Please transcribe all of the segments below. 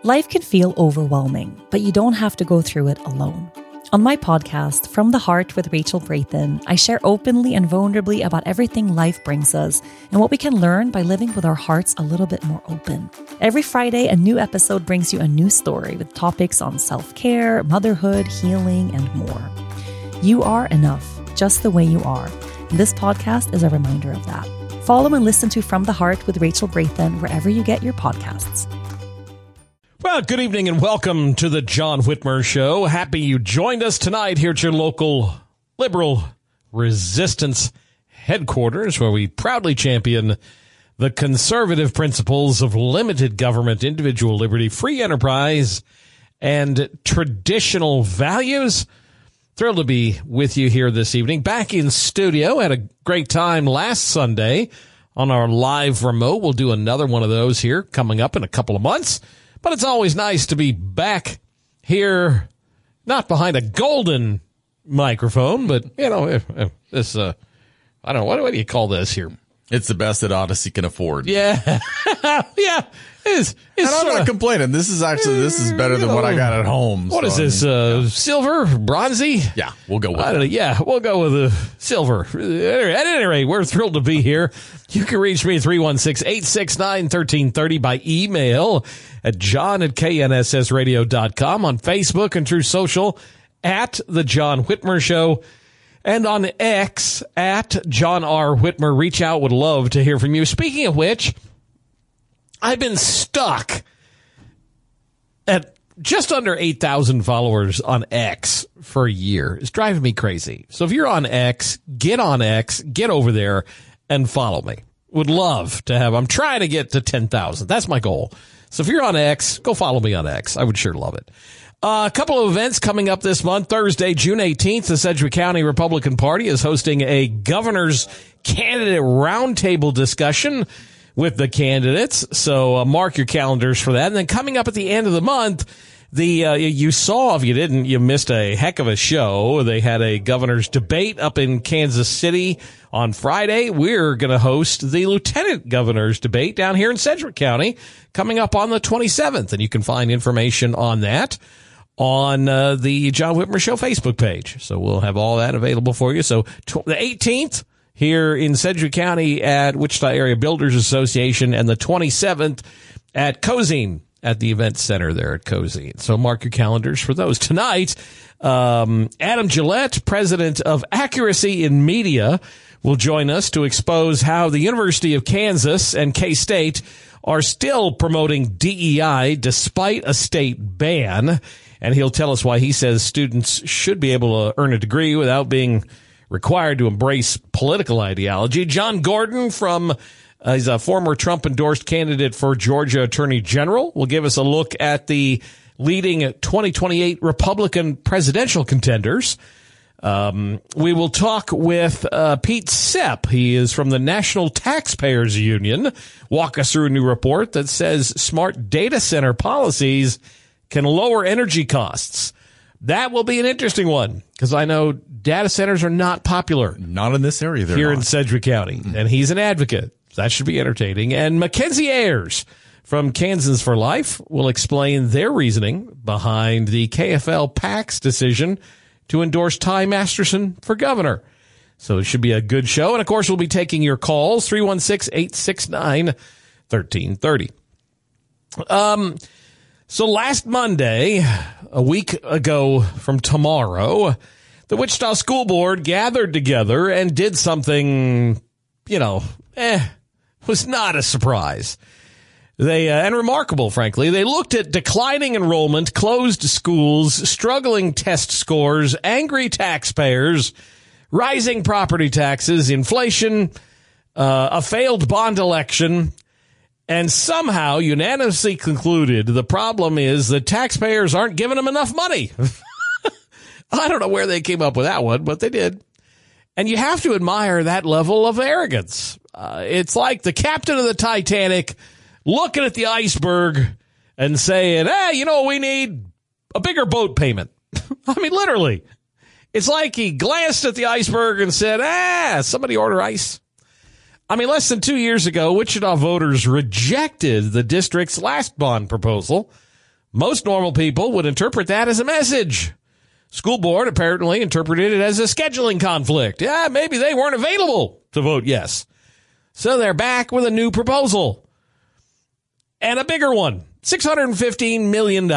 Life can feel overwhelming, but you don't have to go through it alone. On my podcast, From the Heart with Rachel Braithen, I share openly and vulnerably about everything life brings us and what we can learn by living with our hearts a little bit more open. Every Friday, a new episode brings you a new story with topics on self-care, motherhood, healing, and more. You are enough, just the way you are. And this podcast is a reminder of that. Follow and listen to From the Heart with Rachel Braithen wherever you get your podcasts. Well, good evening and welcome to the John Whitmer Show. Happy you joined us tonight here at your local liberal resistance headquarters, where we proudly champion the conservative principles of limited government, individual liberty, free enterprise, and traditional values. Thrilled to be with you here this evening. Back in studio. Had a great time last Sunday on our live remote. We'll do another one of those here coming up in a couple of months. But it's always nice to be back here, not behind a golden microphone, but, you know, this, I don't know, what do you call this here? It's the best that Odyssey can afford. Yeah. Yeah. And I'm not complaining. This is better than what I got at home. What is this? Silver? Bronzy? Yeah, we'll go with it. Yeah, we'll go with the silver. At any rate, we're thrilled to be here. You can reach me at 316-869-1330 by email at john@knssradio.com, on Facebook and through social at The John Whitmer Show, and on X at John R. Whitmer. Reach out. Would love to hear from you. Speaking of which, I've been stuck at just under 8,000 followers on X for a year. It's driving me crazy. So if you're on X, get over there and follow me. Would love to have. I'm trying to get to 10,000. That's my goal. So if you're on X, go follow me on X. I would sure love it. A couple of events coming up this month. Thursday, June 18th, the Sedgwick County Republican Party is hosting a governor's candidate roundtable discussion with the candidates. So mark your calendars for that. And then coming up at the end of the month, you saw, if you didn't, you missed a heck of a show. They had a governor's debate up in Kansas City on Friday. We're going to host the lieutenant governor's debate down here in Sedgwick County coming up on the 27th. And you can find information on that on the John Whitmer Show Facebook page. So we'll have all that available for you. So the 18th here in Sedgwick County at Wichita Area Builders Association, and the 27th at Cozine, at the event center there at Cozine. So mark your calendars for those. Tonight, Adam Gillette, president of Accuracy in Media, will join us to expose how the University of Kansas and K-State are still promoting DEI despite a state ban. And he'll tell us why he says students should be able to earn a degree without being required to embrace political ideology. John Gordon he's a former Trump-endorsed candidate for Georgia Attorney General, will give us a look at the leading 2028 Republican presidential contenders. We will talk with Pete Sepp. He is from the National Taxpayers Union. Walk us through a new report that says smart data center policies can lower energy costs. That will be an interesting one, because I know data centers are not popular. Not in this area. Here in Sedgwick County. And he's an advocate. That should be entertaining. And Mackenzie Ayers from Kansans for Life will explain their reasoning behind the KFL PAC's decision to endorse Ty Masterson for governor. So it should be a good show. And, of course, we'll be taking your calls, 316-869-1330. So last Monday, a week ago from tomorrow, the Wichita School Board gathered together and did something, was not a surprise. And remarkable, frankly. They looked at declining enrollment, closed schools, struggling test scores, angry taxpayers, rising property taxes, inflation, a failed bond election, and somehow unanimously concluded the problem is that taxpayers aren't giving them enough money. I don't know where they came up with that one, but they did. And you have to admire that level of arrogance. It's like the captain of the Titanic looking at the iceberg and saying, hey, we need a bigger boat payment. I mean, literally. It's like he glanced at the iceberg and said, somebody order ice. I mean, less than 2 years ago, Wichita voters rejected the district's last bond proposal, Most normal people would interpret that as a message. School board apparently interpreted it as a scheduling conflict. Yeah, maybe they weren't available to vote yes. So they're back with a new proposal. And a bigger one, $615 million.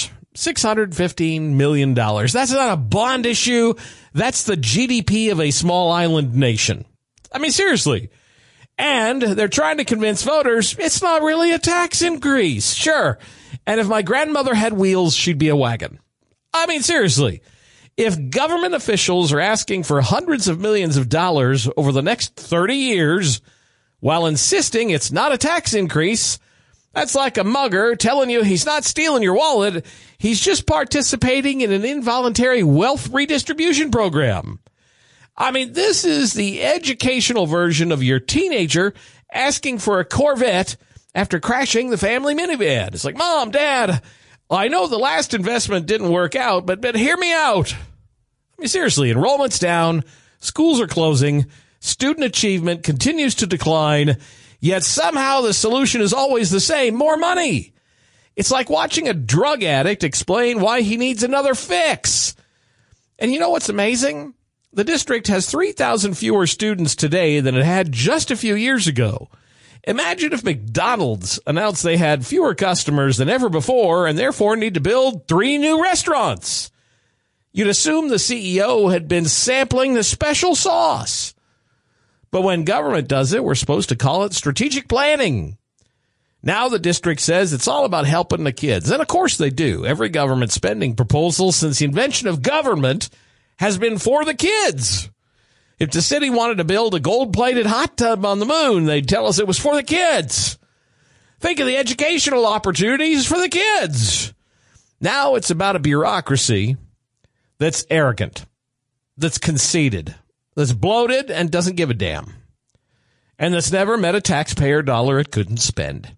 $615 million. That's not a bond issue. That's the GDP of a small island nation. I mean, seriously. And they're trying to convince voters it's not really a tax increase. Sure. And if my grandmother had wheels, she'd be a wagon. I mean, seriously. If government officials are asking for hundreds of millions of dollars over the next 30 years while insisting it's not a tax increase, that's like a mugger telling you he's not stealing your wallet. He's just participating in an involuntary wealth redistribution program. I mean, this is the educational version of your teenager asking for a Corvette after crashing the family minivan. It's like, Mom, Dad, I know the last investment didn't work out, but hear me out. I mean, seriously, enrollment's down, schools are closing, student achievement continues to decline, yet somehow the solution is always the same, more money. It's like watching a drug addict explain why he needs another fix. And you know what's amazing? The district has 3,000 fewer students today than it had just a few years ago. Imagine if McDonald's announced they had fewer customers than ever before and therefore need to build 3 new restaurants. You'd assume the CEO had been sampling the special sauce. But when government does it, we're supposed to call it strategic planning. Now the district says it's all about helping the kids. And of course they do. Every government spending proposal since the invention of government has been for the kids. If the city wanted to build a gold-plated hot tub on the moon, they'd tell us it was for the kids. Think of the educational opportunities for the kids. Now it's about a bureaucracy that's arrogant, that's conceited, that's bloated and doesn't give a damn, and that's never met a taxpayer dollar it couldn't spend.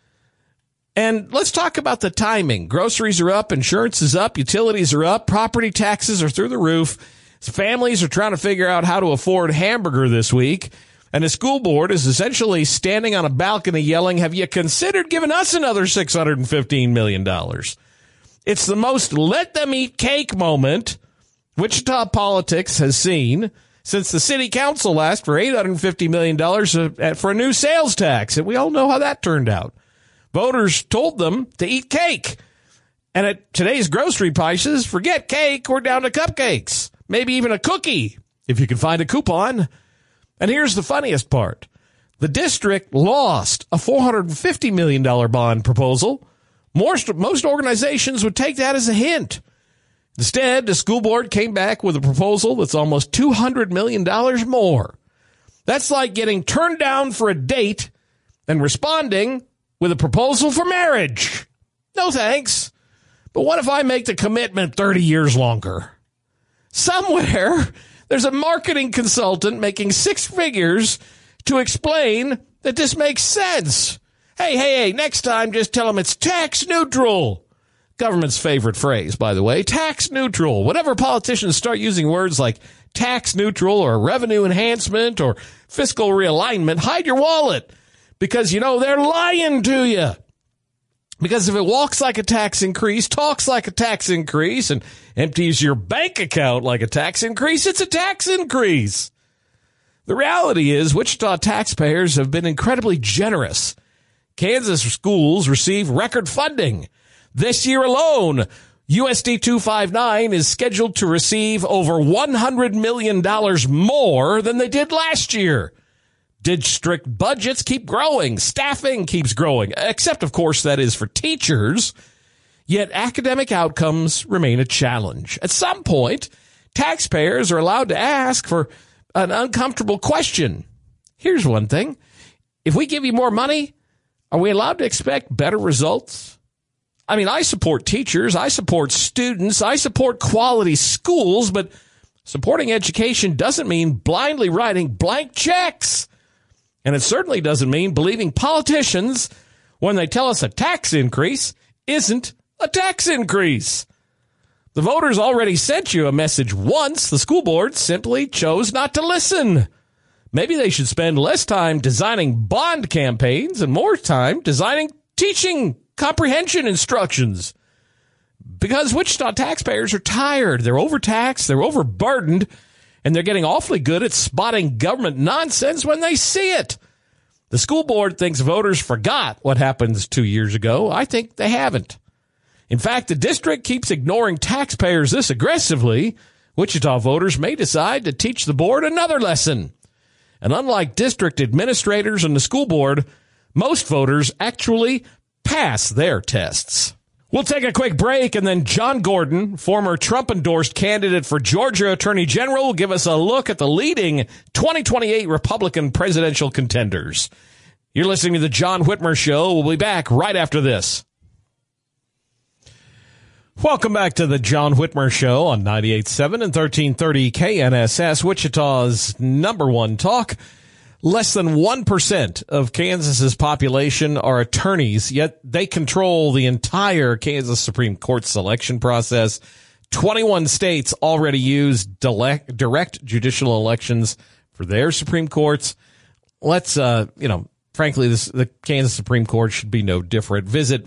And let's talk about the timing. Groceries are up, insurance is up, utilities are up, property taxes are through the roof. Families are trying to figure out how to afford hamburger this week. And the school board is essentially standing on a balcony yelling, have you considered giving us another $615 million? It's the most let them eat cake moment Wichita politics has seen since the city council asked for $850 million for a new sales tax. And we all know how that turned out. Voters told them to eat cake. And at today's grocery prices, forget cake, we're down to cupcakes. Maybe even a cookie, if you can find a coupon. And here's the funniest part. The district lost a $450 million bond proposal. Most organizations would take that as a hint. Instead, the school board came back with a proposal that's almost $200 million more. That's like getting turned down for a date and responding with a proposal for marriage. No thanks. But what if I make the commitment 30 years longer? Somewhere, there's a marketing consultant making 6 figures to explain that this makes sense. Hey, next time, just tell them it's tax neutral. Government's favorite phrase, by the way, tax neutral. Whenever politicians start using words like tax neutral or revenue enhancement or fiscal realignment, hide your wallet because, they're lying to you. Because if it walks like a tax increase, talks like a tax increase, and empties your bank account like a tax increase, it's a tax increase. The reality is Wichita taxpayers have been incredibly generous. Kansas schools receive record funding. This year alone, USD 259 is scheduled to receive over $100 million more than they did last year. District budgets keep growing. Staffing keeps growing, except, of course, that is for teachers. Yet academic outcomes remain a challenge. At some point, taxpayers are allowed to ask for an uncomfortable question. Here's one thing. If we give you more money, are we allowed to expect better results? I mean, I support teachers. I support students. I support quality schools, but supporting education doesn't mean blindly writing blank checks. And it certainly doesn't mean believing politicians when they tell us a tax increase isn't a tax increase. The voters already sent you a message once. The school board simply chose not to listen. Maybe they should spend less time designing bond campaigns and more time designing teaching comprehension instructions. because Wichita taxpayers are tired. They're overtaxed, they're overburdened, and they're getting awfully good at spotting government nonsense when they see it. The school board thinks voters forgot what happened 2 years ago. I think they haven't. In fact, the district keeps ignoring taxpayers this aggressively. Wichita voters may decide to teach the board another lesson. And unlike district administrators and the school board, most voters actually pass their tests. We'll take a quick break, and then John Gordon, former Trump-endorsed candidate for Georgia Attorney General, will give us a look at the leading 2028 Republican presidential contenders. You're listening to The John Whitmer Show. We'll be back right after this. Welcome back to The John Whitmer Show on 98.7 and 1330 KNSS, Wichita's number one talk. Less than 1% of Kansas's population are attorneys, yet they control the entire Kansas Supreme Court selection process. 21 states already use direct judicial elections for their Supreme Courts. Let's, frankly, the Kansas Supreme Court should be no different. Visit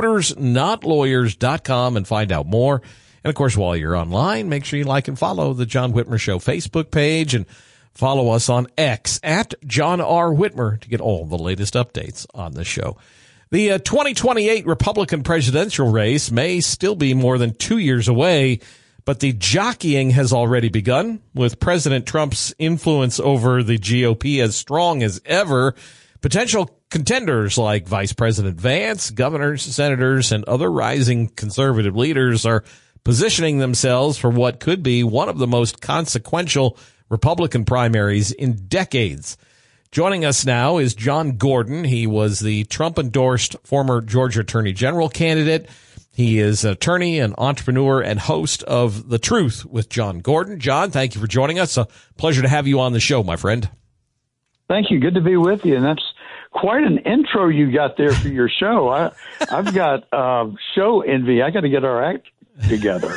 votersnotlawyers.com and find out more. And, of course, while you're online, make sure you like and follow the John Whitmer Show Facebook page and follow us on X at John R. Whitmer to get all the latest updates on the show. The 2028 Republican presidential race may still be more than 2 years away, but the jockeying has already begun, with President Trump's influence over the GOP as strong as ever. Potential contenders like Vice President Vance, governors, senators, and other rising conservative leaders are positioning themselves for what could be one of the most consequential Republican primaries in decades. Joining us now is John Gordon. He was the Trump-endorsed former Georgia Attorney General candidate. He is an attorney, an entrepreneur, and host of The Truth with John Gordon. John, thank you for joining us. A pleasure to have you on the show, my friend. Thank you. Good to be with you. And that's quite an intro you got there for your show. I've got show envy. I got to get our act together.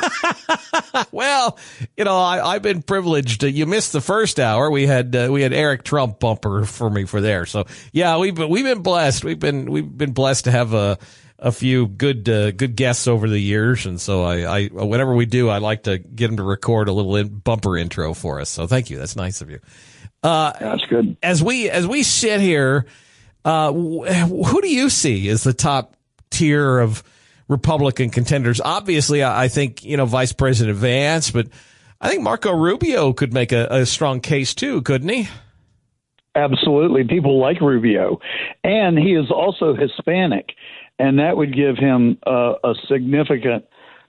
Well, I've been privileged. You missed the first hour. We had Eric Trump bumper for me for there. So yeah, we've been blessed. We've been blessed to have a few good guests over the years. And so I whenever we do, I like to get them to record a little bumper intro for us. So thank you. That's nice of you. That's good. As we sit here, who do you see as the top tier of Republican contenders? Obviously, I think, Vice President Vance, but I think Marco Rubio could make a strong case too, couldn't he? Absolutely. People like Rubio. And he is also Hispanic, and that would give him a significant,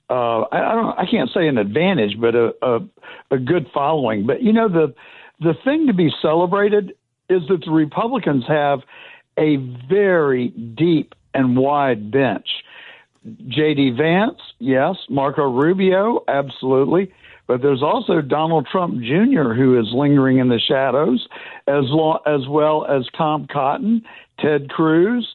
I can't say an advantage, but a good following. But, the thing to be celebrated is that the Republicans have a very deep and wide bench. J.D. Vance, yes. Marco Rubio, absolutely. But there's also Donald Trump Jr., who is lingering in the shadows, as well as Tom Cotton, Ted Cruz,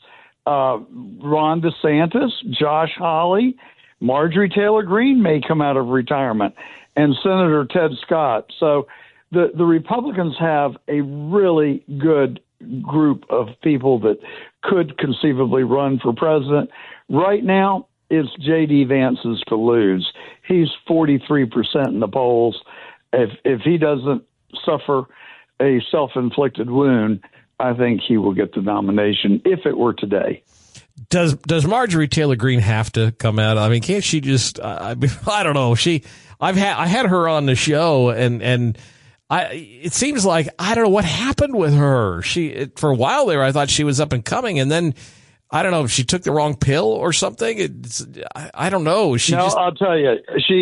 Ron DeSantis, Josh Hawley, Marjorie Taylor Greene may come out of retirement, and Senator Ted Scott. So the Republicans have a really good group of people that could conceivably run for president. Right now, it's J.D. Vance's to lose. He's 43% in the polls. If he doesn't suffer a self-inflicted wound, I think he will get the nomination if it were today. Does Marjorie Taylor Greene have to come out? I mean, can't she just? I don't know. I had her on the show, and it seems like I don't know what happened with her. For a while there, I thought she was up and coming, and then I don't know if she took the wrong pill or something. I don't know. I'll tell you.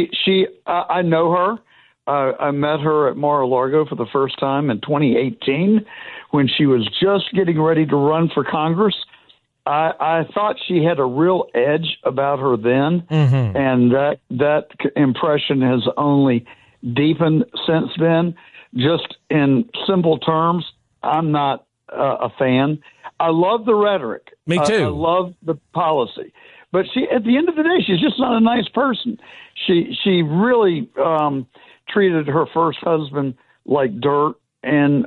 I know her. I met her at Mar-a-Lago for the first time in 2018 when she was just getting ready to run for Congress. I thought she had a real edge about her then, and that impression has only deepened since then. Just in simple terms, I'm not a fan. I love the rhetoric. Me too. I love the policy. But at the end of the day, she's just not a nice person. She really treated her first husband like dirt, and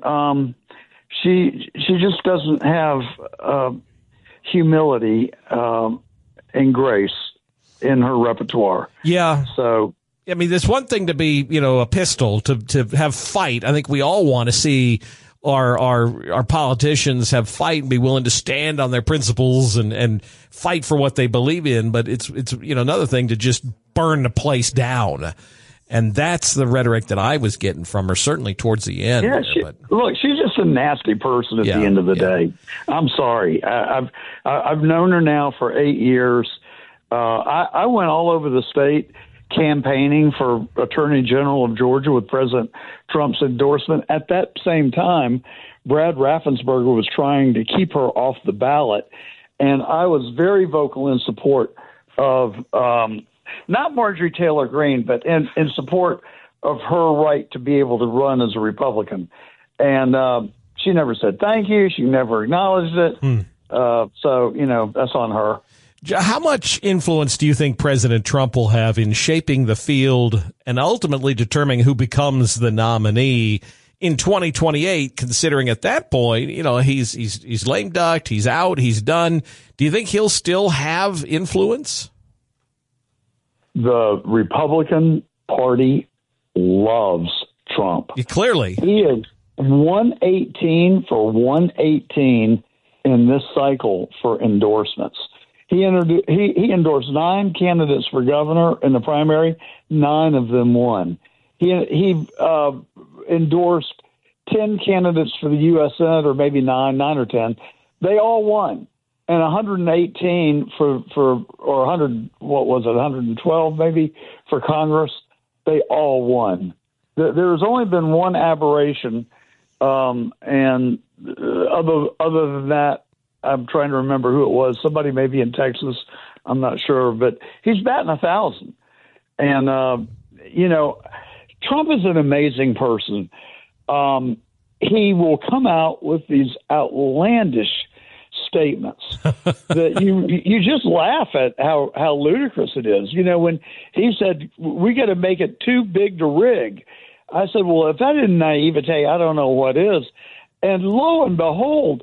she just doesn't have humility and grace. in her repertoire. Yeah. So, I mean, there's one thing to be, a pistol, to have fight. I think we all want to see our politicians have fight and be willing to stand on their principles and fight for what they believe in. But it's another thing to just burn the place down. And that's the rhetoric that I was getting from her, certainly towards the end. Yeah, look, she's just a nasty person at the end of the day. I'm sorry. I've known her now for 8 years. I went all over the state campaigning for Attorney General of Georgia with President Trump's endorsement. At that same time, Brad Raffensperger was trying to keep her off the ballot. And I was very vocal in support of not Marjorie Taylor Greene, but in support of her right to be able to run as a Republican. And she never said thank you. She never acknowledged it. So, that's on her. How much influence do you think President Trump will have in shaping the field and ultimately determining who becomes the nominee in 2028, considering at that point, he's lame ducked, he's out, he's done. Do you think he'll still have influence? The Republican Party loves Trump. Clearly. He is 118 for 118 in this cycle for endorsements. He endorsed 9 candidates for governor in the primary. 9 of them won. He endorsed 10 candidates for the U.S. Senate, or maybe 9 or 10. They all won. And 118 or 100, 112 maybe for Congress, they all won. There's only been one aberration, and other than that, I'm trying to remember who it was. Somebody maybe in Texas. I'm not sure, but he's batting 1,000. And, Trump is an amazing person. He will come out with these outlandish statements that you just laugh at how ludicrous it is. When he said, we got to make it too big to rig. I said, well, if that isn't naivete, I don't know what is. And lo and behold,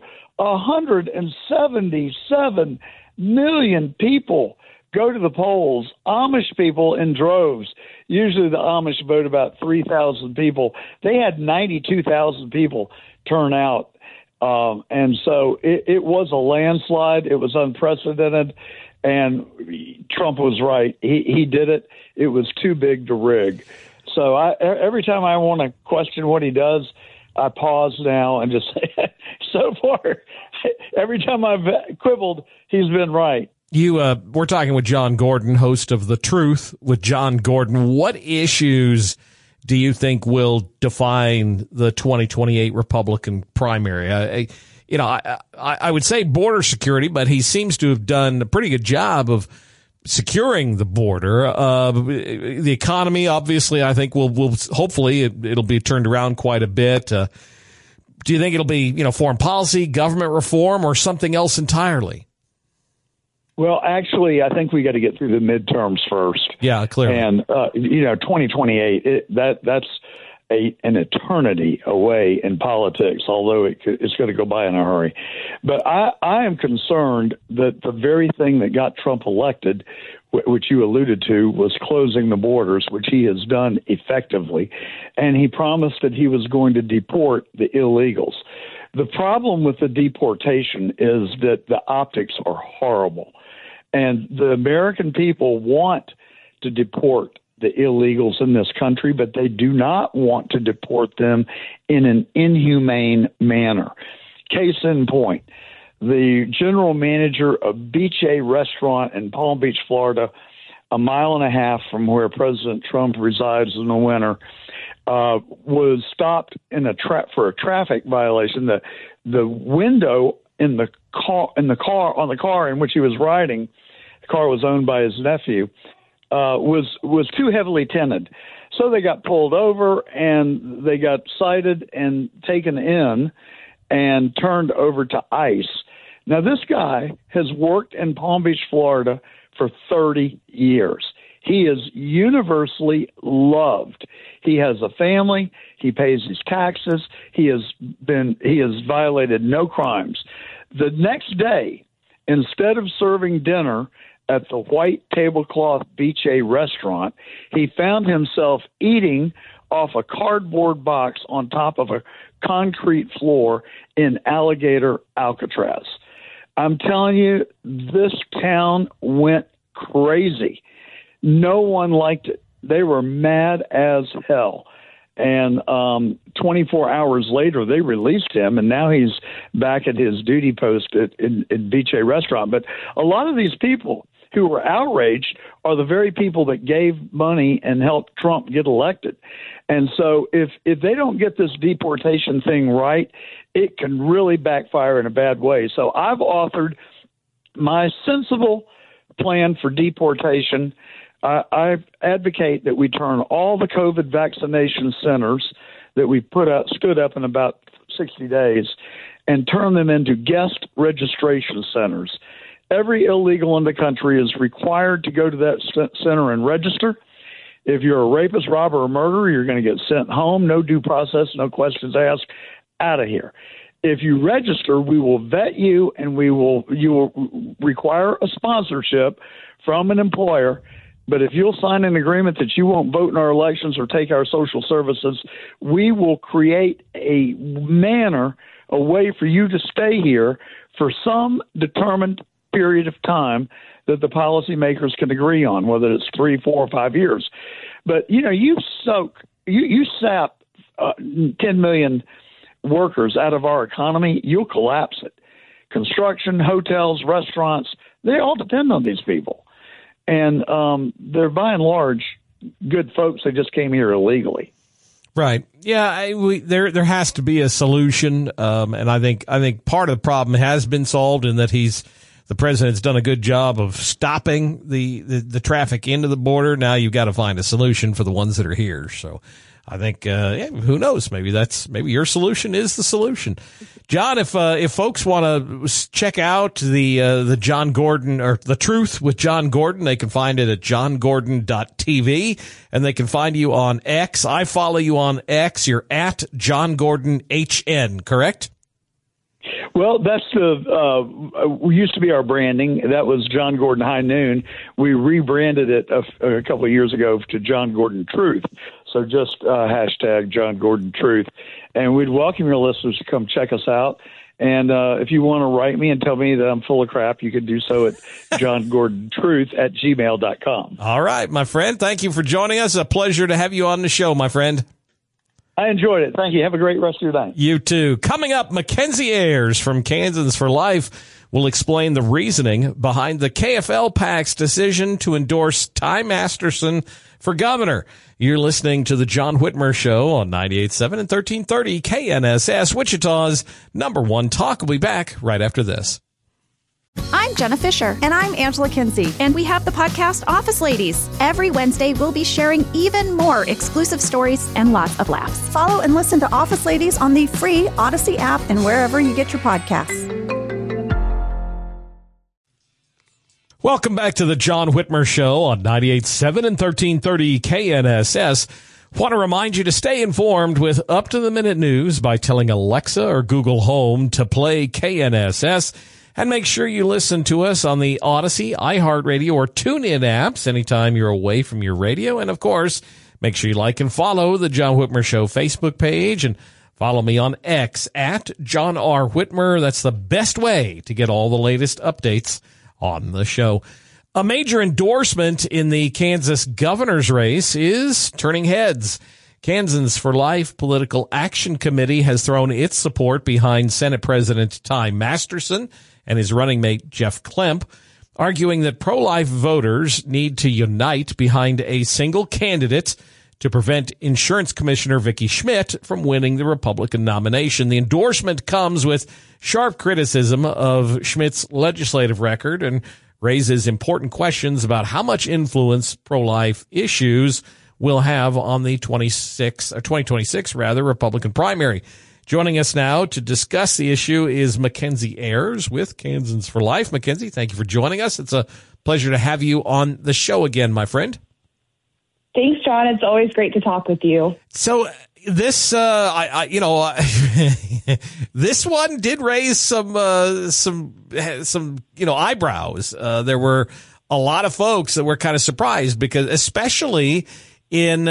177 million people go to the polls, Amish people in droves. Usually the Amish vote about 3,000 people. They had 92,000 people turn out. And so it was a landslide. It was unprecedented. And Trump was right. He did it. It was too big to rig. So every time I want to question what he does, I pause now and just say, so far, every time I've quibbled, he's been right. We're talking with John Gordon, host of The Truth with John Gordon. What issues do you think will define the 2028 Republican primary? I would say border security, but he seems to have done a pretty good job of securing the border. The economy, obviously, I think will hopefully it'll be turned around quite a bit. Do you think it'll be, foreign policy, government reform, or something else entirely? Well, actually, I think we got to get through the midterms first. Yeah, clearly. And 2028, that's an eternity away in politics, although it's going to go by in a hurry. But I am concerned that the very thing that got Trump elected, which you alluded to, was closing the borders, which he has done effectively. And he promised that he was going to deport the illegals. The problem with the deportation is that the optics are horrible. And the American people want to deport the illegals in this country, but they do not want to deport them in an inhumane manner. Case in point, the general manager of Beach A Restaurant in Palm Beach, Florida, a mile and a half from where President Trump resides in the winter, was stopped for a traffic violation. The window in the car on the car in which he was riding, the car was owned by his nephew, was too heavily tinted. So they got pulled over and they got cited and taken in and turned over to ICE. Now, this guy has worked in Palm Beach, Florida for 30 years. He is universally loved. He has a family. He pays his taxes. He has violated no crimes. The next day, instead of serving dinner at the White Tablecloth Beach restaurant. He found himself eating off a cardboard box on top of a concrete floor in Alligator, Alcatraz. I'm telling you, this town went crazy. No one liked it. They were mad as hell. And 24 hours later, they released him, and now he's back at his duty post in Beach restaurant. But a lot of these people who were outraged are the very people that gave money and helped Trump get elected. And so if they don't get this deportation thing right, it can really backfire in a bad way. So I've authored my sensible plan for deportation. I advocate that we turn all the COVID vaccination centers that we stood up in about 60 days and turn them into guest registration centers. Every illegal in the country is required to go to that center and register. If you're a rapist, robber, or murderer, you're going to get sent home. No due process, no questions asked. Out of here. If you register, we will vet you, and you will require a sponsorship from an employer. But if you'll sign an agreement that you won't vote in our elections or take our social services, we will create a way for you to stay here for some determined period of time that the policymakers can agree on, whether it's 3, 4, or 5 years. But, you sap 10 million workers out of our economy, you'll collapse it. Construction, hotels, restaurants, they all depend on these people. And they're by and large good folks. They just came here illegally. Right. Yeah. There has to be a solution. And I think part of the problem has been solved in that the president's done a good job of stopping the traffic into the border. Now you've got to find a solution for the ones that are here. So I think, who knows? Maybe your solution is the solution. John, if folks want to check out the John Gordon or The Truth with John Gordon, they can find it at johngordon.tv, and they can find you on X. I follow you on X. You're at John Gordon HN, correct? Well, that's used to be our branding. That was John Gordon High Noon. We rebranded it a couple of years ago to John Gordon Truth. So just hashtag John Gordon Truth. And we'd welcome your listeners to come check us out. And if you want to write me and tell me that I'm full of crap, you can do so at johngordontruth@gmail.com. All right, my friend. Thank you for joining us. A pleasure to have you on the show, my friend. I enjoyed it. Thank you. Have a great rest of your day. You too. Coming up, Mackenzie Ayers from Kansans for Life will explain the reasoning behind the KFL PAC's decision to endorse Ty Masterson for governor. You're listening to the John Whitmer Show on 98.7 and 1330 KNSS, Wichita's #1 talk. We'll be back right after this. I'm Jenna Fisher. And I'm Angela Kinsey. And we have the podcast Office Ladies. Every Wednesday, we'll be sharing even more exclusive stories and lots of laughs. Follow and listen to Office Ladies on the free Odyssey app and wherever you get your podcasts. Welcome back to the John Whitmer Show on 98.7 and 1330 KNSS. Want to remind you to stay informed with up-to-the-minute news by telling Alexa or Google Home to play KNSS. And make sure you listen to us on the Odyssey, iHeartRadio, or TuneIn apps anytime you're away from your radio. And, of course, make sure you like and follow the John Whitmer Show Facebook page and follow me on X at John R. Whitmer. That's the best way to get all the latest updates on the show. A major endorsement in the Kansas governor's race is turning heads. Kansans for Life Political Action Committee has thrown its support behind Senate President Ty Masterson and his running mate Jeff Klemp, arguing that pro-life voters need to unite behind a single candidate to prevent Insurance Commissioner Vicki Schmidt from winning the Republican nomination. The endorsement comes with sharp criticism of Schmidt's legislative record and raises important questions about how much influence pro-life issues will have on the 2026 Republican primary. Joining us now to discuss the issue is Mackenzie Ayers with Kansans for Life. Mackenzie, thank you for joining us. It's a pleasure to have you on the show again, my friend. Thanks, John. It's always great to talk with you. So this, this one did raise some eyebrows. There were a lot of folks that were kind of surprised, because especially in,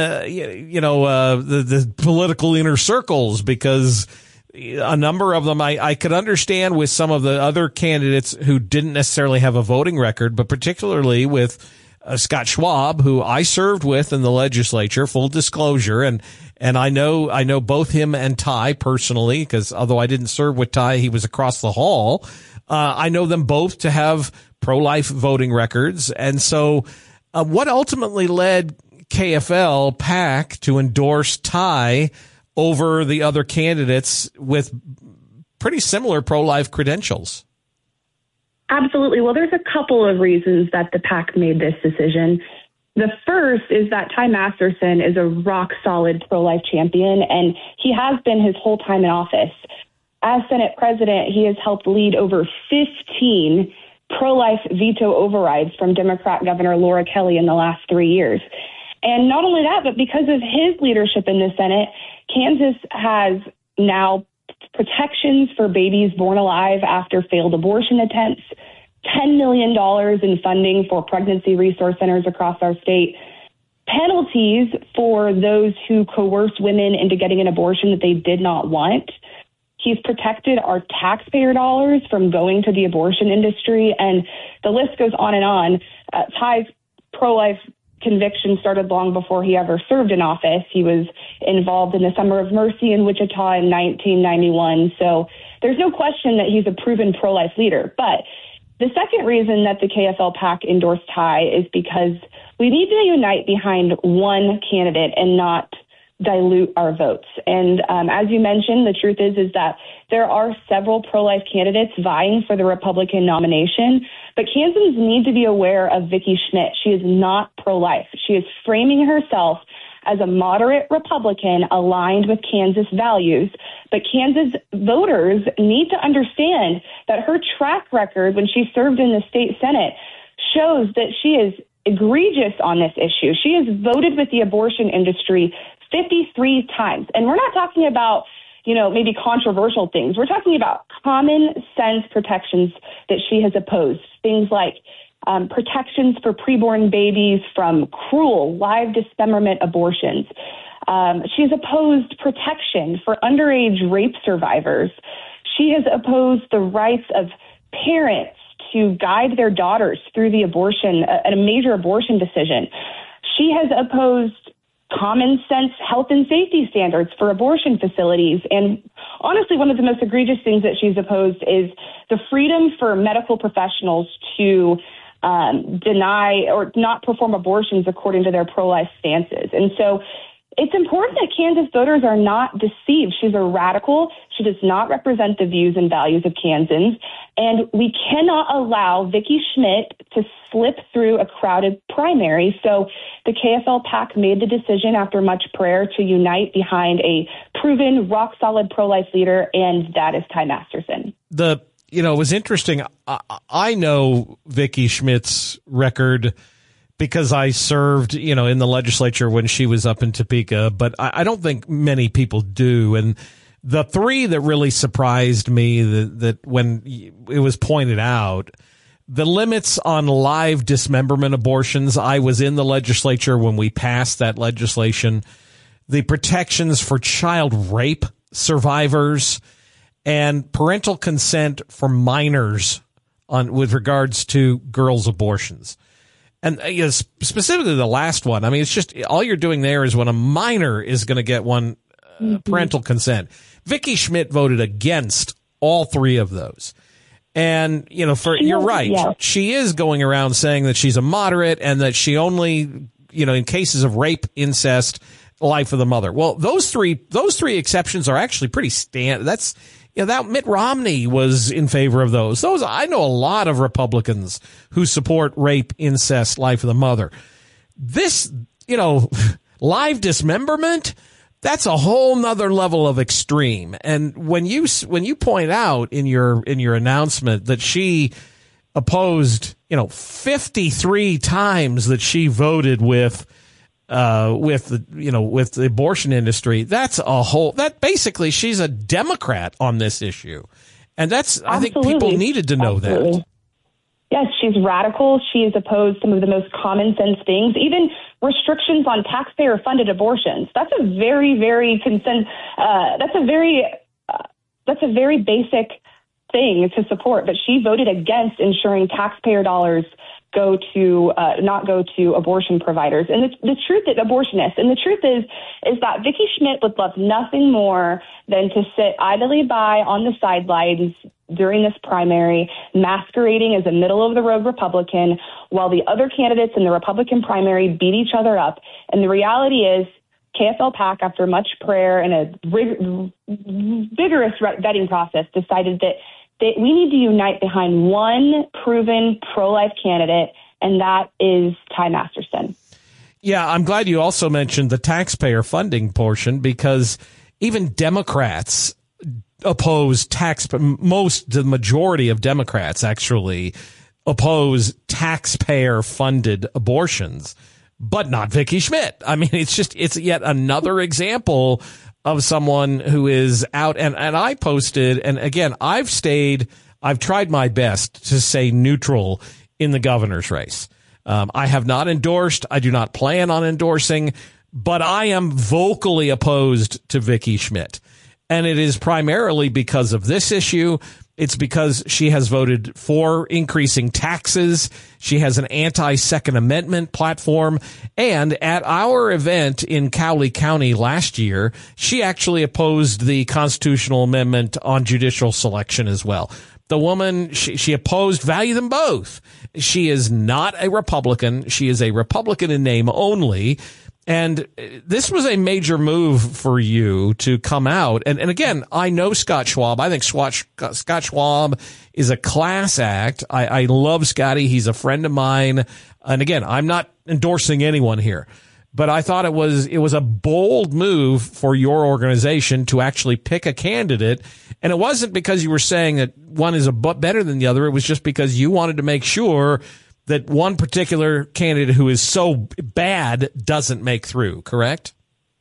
the political inner circles, because a number of them I could understand with some of the other candidates who didn't necessarily have a voting record, but particularly with Scott Schwab, who I served with in the legislature, full disclosure. And I know both him and Ty personally, because although I didn't serve with Ty, he was across the hall. I know them both to have pro-life voting records. And so what ultimately led KFL PAC to endorse Ty over the other candidates with pretty similar pro-life credentials? Absolutely. Well, there's a couple of reasons that the PAC made this decision. The first is that Ty Masterson is a rock-solid pro-life champion, and he has been his whole time in office. As Senate president, he has helped lead over 15 pro-life veto overrides from Democrat Governor Laura Kelly in the last 3 years. And not only that, but because of his leadership in the Senate, Kansas has now protections for babies born alive after failed abortion attempts, $10 million in funding for pregnancy resource centers across our state, penalties for those who coerce women into getting an abortion that they did not want. He's protected our taxpayer dollars from going to the abortion industry, and the list goes on and on. Ty's pro-life conviction started long before he ever served in office. He was involved in the Summer of Mercy in Wichita in 1991. So there's no question that he's a proven pro-life leader. But the second reason that the KFL PAC endorsed Ty is because we need to unite behind one candidate and not dilute our votes. And as you mentioned, the truth is that there are several pro-life candidates vying for the Republican nomination, but Kansans need to be aware of Vicki Schmidt. She is not pro-life. She is framing herself as a moderate Republican aligned with Kansas values, but Kansas voters need to understand that her track record when she served in the state Senate shows that she is egregious on this issue. She has voted with the abortion industry 53 times. And we're not talking about, maybe controversial things. We're talking about common sense protections that she has opposed. Things like protections for preborn babies from cruel live dismemberment abortions. She has opposed protection for underage rape survivors. She has opposed the rights of parents to guide their daughters through the abortion, a major abortion decision. She has opposed common sense health and safety standards for abortion facilities. And honestly, one of the most egregious things that she's opposed is the freedom for medical professionals to deny or not perform abortions according to their pro-life stances. And so it's important that Kansas voters are not deceived. She's a radical. She does not represent the views and values of Kansans. And we cannot allow Vicki Schmidt to slip through a crowded primary. So the KFL PAC made the decision after much prayer to unite behind a proven, rock-solid pro-life leader, and that is Ty Masterson. It was interesting. I know Vicki Schmidt's record because I served, in the legislature when she was up in Topeka, but I don't think many people do. And the three that really surprised me that when it was pointed out, the limits on live dismemberment abortions, I was in the legislature when we passed that legislation, the protections for child rape survivors, and parental consent for minors with regards to girls' abortions. And specifically the last one, it's just all you're doing there is when a minor is going to get one parental consent. Vicki Schmidt voted against all three of those. And, you're right. Yeah. She is going around saying that she's a moderate and that she only, in cases of rape, incest, life of the mother. Well, those three exceptions are actually pretty that Mitt Romney was in favor of those. I know a lot of Republicans who support rape, incest, life of the mother. This, live dismemberment, that's a whole nother level of extreme. And when you point out in your announcement that she opposed, 53 times that she voted with the abortion industry, that basically she's a Democrat on this issue. And I think people needed to know that. Yes, she's radical. She has opposed some of the most common sense things, even restrictions on taxpayer-funded abortions. That's a very, very that's a very basic thing to support. But she voted against ensuring taxpayer dollars not go to abortion providers and the truth is abortionists. And the truth is that Vicki Schmidt would love nothing more than to sit idly by on the sidelines during this primary, masquerading as a middle-of-the-road Republican while the other candidates in the Republican primary beat each other up. And the reality is KFL-PAC, after much prayer and a vigorous vetting process, decided that we need to unite behind one proven pro-life candidate, and that is Ty Masterson. Yeah, I'm glad you also mentioned the taxpayer funding portion, because even Democrats oppose the majority of Democrats actually oppose taxpayer-funded abortions, but not Vicki Schmidt. I mean, it's yet another example of someone who is out. And I posted, and again, I've tried my best to stay neutral in the governor's race. I have not endorsed. I do not plan on endorsing, but I am vocally opposed to Vicki Schmidt. And it is primarily because of this issue. It's because she has voted for increasing taxes. She has an anti-Second Amendment platform. And at our event in Cowley County last year, she actually opposed the constitutional amendment on judicial selection as well. The woman, she opposed, value them both. She is not a Republican. She is a Republican in name only. And this was a major move for you to come out. And again, I know Scott Schwab. I think Scott Schwab is a class act. I love Scotty. He's a friend of mine. And again, I'm not endorsing anyone here, but I thought it was a bold move for your organization to actually pick a candidate. And it wasn't because you were saying that one is better than the other. It was just because you wanted to make sure that one particular candidate who is so bad doesn't make through, correct?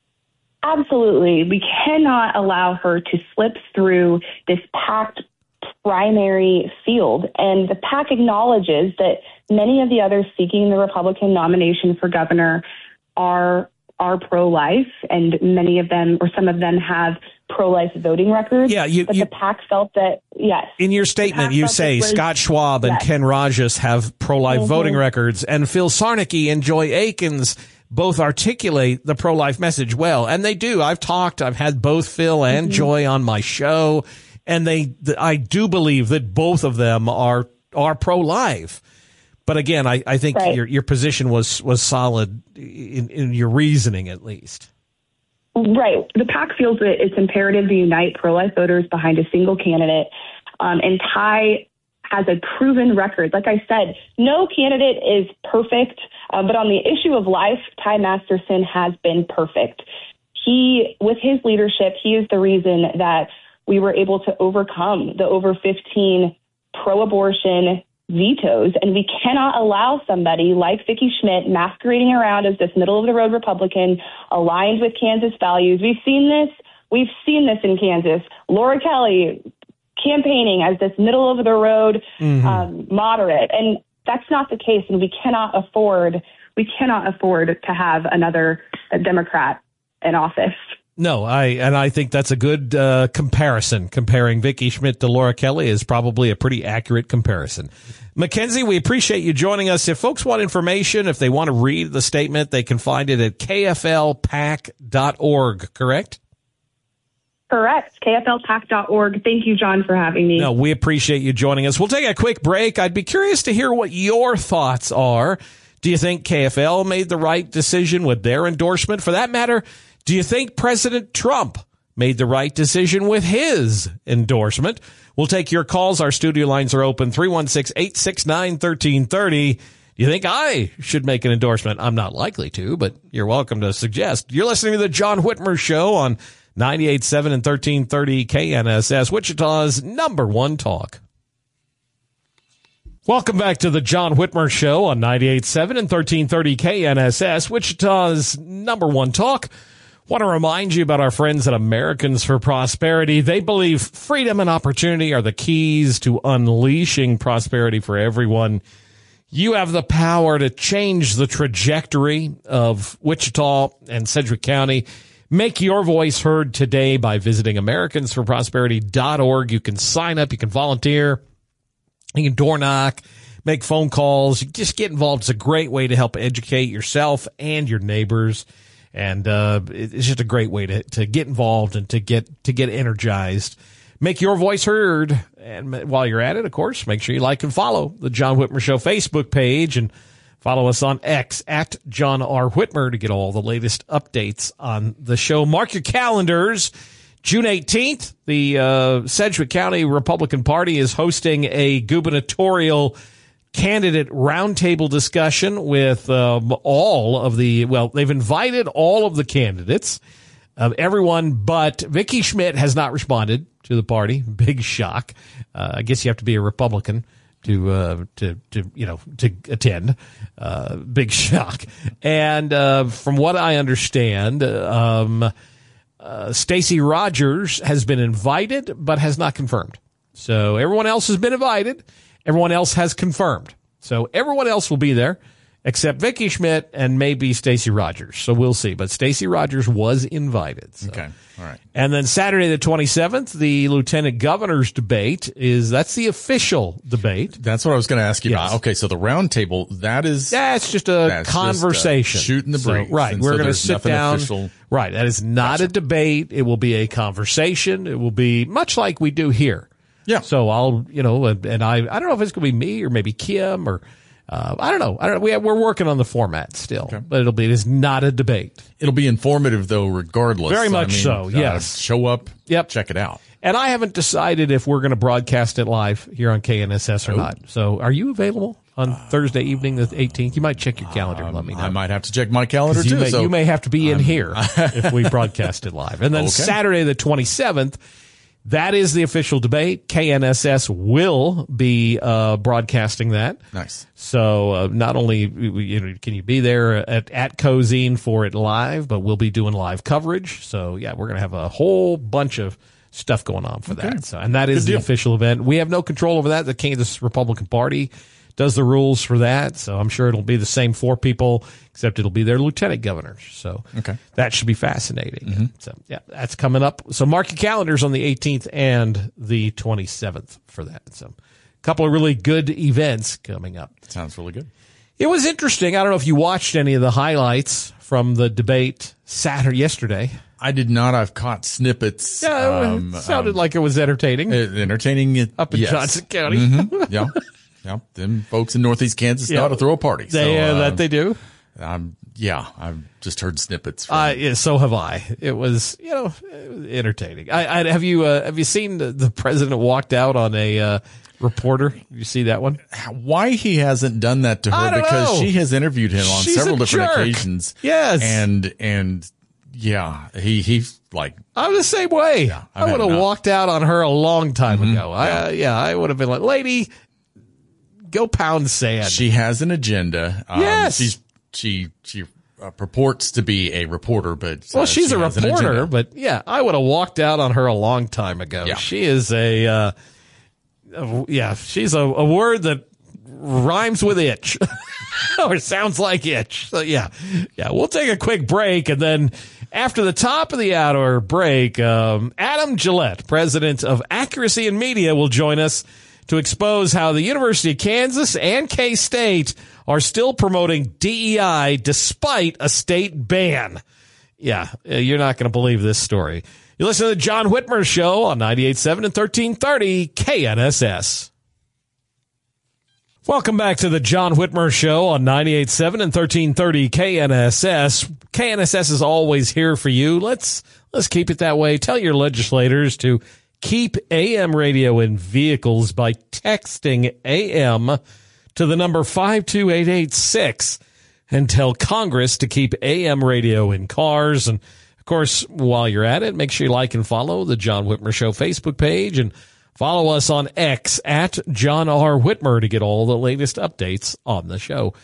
Absolutely. We cannot allow her to slip through this packed primary field. And the PAC acknowledges that many of the others seeking the Republican nomination for governor are pro-life, and many of them, or some of them, have pro-life voting records. Yeah, but the PAC felt that, yes. In your statement, you say Scott Schwab and Ken Rajas have pro-life voting records, and Phil Sarnicki and Joy Akins both articulate the pro-life message well. And they do. I've had both Phil and Joy on my show, and I do believe that both of them are pro-life. But again, I think your position was solid in your reasoning, at least. Right. The PAC feels that it's imperative to unite pro-life voters behind a single candidate. And Ty has a proven record. Like I said, no candidate is perfect, but on the issue of life, Ty Masterson has been perfect. With his leadership, he is the reason that we were able to overcome the over 15 pro-abortion vetoes, and we cannot allow somebody like Vicki Schmidt masquerading around as this middle-of-the-road Republican aligned with Kansas values. We've seen this in Kansas. Laura Kelly campaigning as this middle-of-the-road moderate, and that's not the case. And we cannot afford to have another Democrat in office. No, I think that's a good comparison. Comparing Vicki Schmidt to Laura Kelly is probably a pretty accurate comparison. Mackenzie, we appreciate you joining us. If folks want information, if they want to read the statement, they can find it at kflpac.org, correct? Correct. kflpac.org. Thank you, John, for having me. No, we appreciate you joining us. We'll take a quick break. I'd be curious to hear what your thoughts are. Do you think KFL made the right decision with their endorsement? For that matter, do you think President Trump made the right decision with his endorsement? We'll take your calls. Our studio lines are open, 316-869-1330. Do you think I should make an endorsement? I'm not likely to, but you're welcome to suggest. You're listening to the John Whitmer Show on 98.7 and 1330 KNSS, Wichita's #1 talk. Welcome back to the John Whitmer Show on 98.7 and 1330 KNSS, Wichita's #1 talk. Want to remind you about our friends at Americans for Prosperity. They believe freedom and opportunity are the keys to unleashing prosperity for everyone. You have the power to change the trajectory of Wichita and Sedgwick County. Make your voice heard today by visiting AmericansForProsperity.org. You can sign up. You can volunteer. You can door knock, make phone calls. Just get involved. It's a great way to help educate yourself and your neighbors. And it's just a great way to get involved and to get energized. Make your voice heard. And while you're at it, of course, make sure you like and follow the John Whitmer Show Facebook page and follow us on X at John R. Whitmer to get all the latest updates on the show. Mark your calendars. June 18th, the Sedgwick County Republican Party is hosting a gubernatorial candidate roundtable discussion with they've invited all of the candidates, everyone but Vicki Schmidt has not responded to the party. Big shock. I guess you have to be a Republican to attend. Big shock. And from what I understand, Stacey Rogers has been invited but has not confirmed. So everyone else has been invited. Everyone else has confirmed. So everyone else will be there except Vicki Schmidt and maybe Stacey Rogers. So we'll see. But Stacey Rogers was invited. So. Okay. All right. And then Saturday the 27th, the lieutenant governor's debate that's the official debate. That's what I was going to ask you about. Okay. So the round table, that's just a conversation. Just shooting the breeze. So, right. We're going to sit down. Official. Right. That is not a debate. It will be a conversation. It will be much like we do here. Yeah. So I'll, and I don't know if it's going to be me or maybe Kim or, I don't know. We're working on the format still, but it is not a debate. It'll be informative though, regardless. Very much so. Yes. Show up. Yep. Check it out. And I haven't decided if we're going to broadcast it live here on KNSS or not. So are you available on Thursday evening, the 18th? You might check your calendar and let me know. I might have to check my calendar too. You may have to be in here if we broadcast it live. And then Saturday, the 27th, that is the official debate. KNSS will be broadcasting that. Nice. So not only can you be there at Cozine for it live, but we'll be doing live coverage. So yeah, we're going to have a whole bunch of stuff going on for that. So, and that is the official event. We have no control over that. The Kansas Republican Party does the rules for that. So I'm sure it'll be the same four people, except it'll be their lieutenant governors. So that should be fascinating. Mm-hmm. So yeah, that's coming up. So mark your calendars on the 18th and the 27th for that. So a couple of really good events coming up. Sounds really good. It was interesting. I don't know if you watched any of the highlights from the debate yesterday. I did not. I've caught snippets. Yeah, it sounded like it was entertaining. Entertaining up in Johnson County. Mm-hmm. Yeah. Yeah, them folks in Northeast Kansas know how to throw a party. That they do. I've just heard snippets. So have I. It was, entertaining. Have you seen the president walked out on a reporter? You see that one? Why he hasn't done that to her? Because she has interviewed him on several different occasions. Yes, and yeah, he's like, I'm the same way. Yeah, I would have walked out on her a long time ago. I would have been like, lady, go pound sand. She has an agenda. Yes. She purports to be a reporter, but she's a reporter, but yeah, I would have walked out on her a long time ago. Yeah. She is she's a word that rhymes with itch or sounds like itch. So yeah, we'll take a quick break. And then after the top of the hour break, Adam Gillette, president of Accuracy in Media, will join us to expose how the University of Kansas and K-State are still promoting DEI despite a state ban. Yeah, you're not going to believe this story. You listen to the John Whitmer Show on 98.7 and 1330 KNSS. Welcome back to the John Whitmer Show on 98.7 and 1330 KNSS. KNSS is always here for you. Let's keep it that way. Tell your legislators to keep AM radio in vehicles by texting AM to the number 52886 and tell Congress to keep AM radio in cars. And, of course, while you're at it, make sure you like and follow the John Whitmer Show Facebook page and follow us on X at John R. Whitmer to get all the latest updates on the show.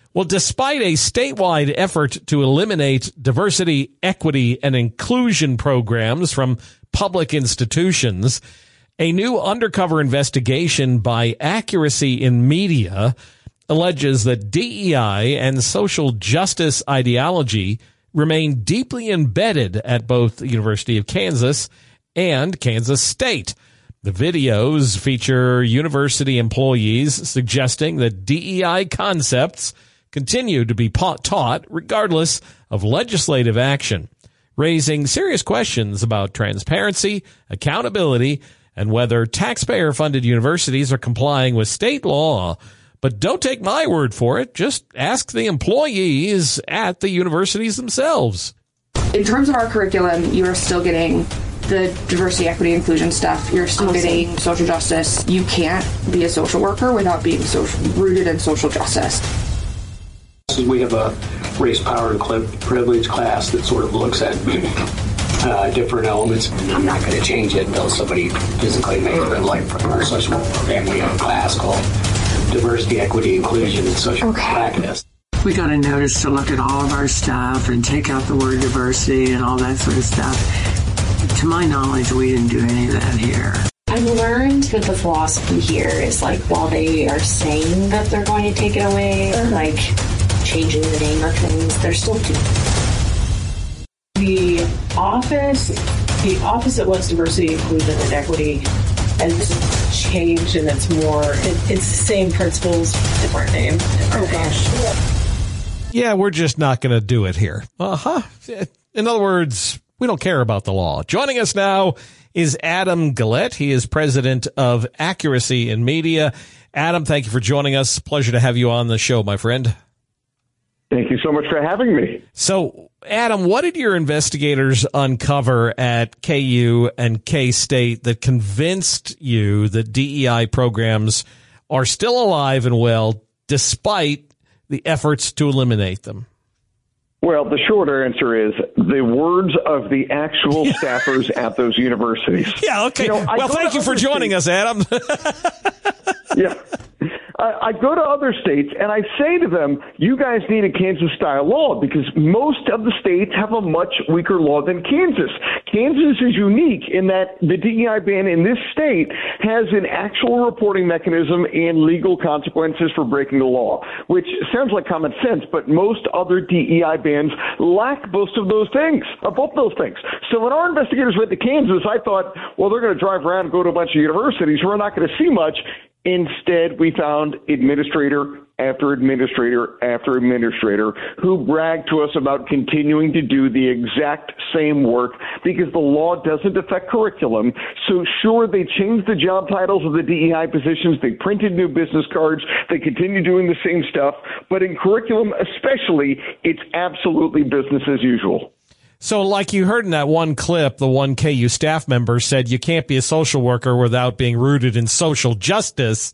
Well, despite a statewide effort to eliminate diversity, equity, and inclusion programs from public institutions, a new undercover investigation by Accuracy in Media alleges that DEI and social justice ideology remain deeply embedded at both the University of Kansas and Kansas State. The videos feature university employees suggesting that DEI concepts continue to be taught regardless of legislative action, raising serious questions about transparency, accountability, and whether taxpayer-funded universities are complying with state law. But don't take my word for it. Just ask the employees at the universities themselves. In terms of our curriculum, you are still getting the diversity, equity, inclusion stuff. You're still getting social justice. You can't be a social worker without being rooted in social justice. We have a race, power, and privilege class that sort of looks at different elements. I'm not going to change it until somebody physically makes it. Like from our social work program, we have a class called Diversity, Equity, Inclusion, and Social Practice. We got a notice to look at all of our stuff and take out the word diversity and all that sort of stuff. To my knowledge, we didn't do any of that here. I've learned that the philosophy here is like, while they are saying that they're going to take it away, like changing the name of things, they're still doing it. The office that was diversity, inclusion, and equity has changed, and it's the same principles, different name. Oh gosh. Yeah, we're just not going to do it here. In other words, we don't care about the law. Joining us now is Adam Guillette. He is president of Accuracy in Media. Adam, thank you for joining us. Pleasure to have you on the show, my friend. Thank you so much for having me. So, Adam, what did your investigators uncover at KU and K-State that convinced you that DEI programs are still alive and well despite the efforts to eliminate them? Well, the short answer is the words of the actual staffers at those universities. Yeah, okay. Well, thank you for joining us, Adam. Yeah. I go to other states and I say to them, you guys need a Kansas-style law because most of the states have a much weaker law than Kansas. Kansas is unique in that the DEI ban in this state has an actual reporting mechanism and legal consequences for breaking the law, which sounds like common sense, but most other DEI bans lack both of those things. So when our investigators went to Kansas, I thought, well, they're going to drive around and go to a bunch of universities. We're not going to see much. Instead, we found administrator after administrator after administrator who bragged to us about continuing to do the exact same work because the law doesn't affect curriculum. So sure, they changed the job titles of the DEI positions. They printed new business cards. They continue doing the same stuff. But in curriculum especially, it's absolutely business as usual. So like you heard in that one clip, the one KU staff member said you can't be a social worker without being rooted in social justice.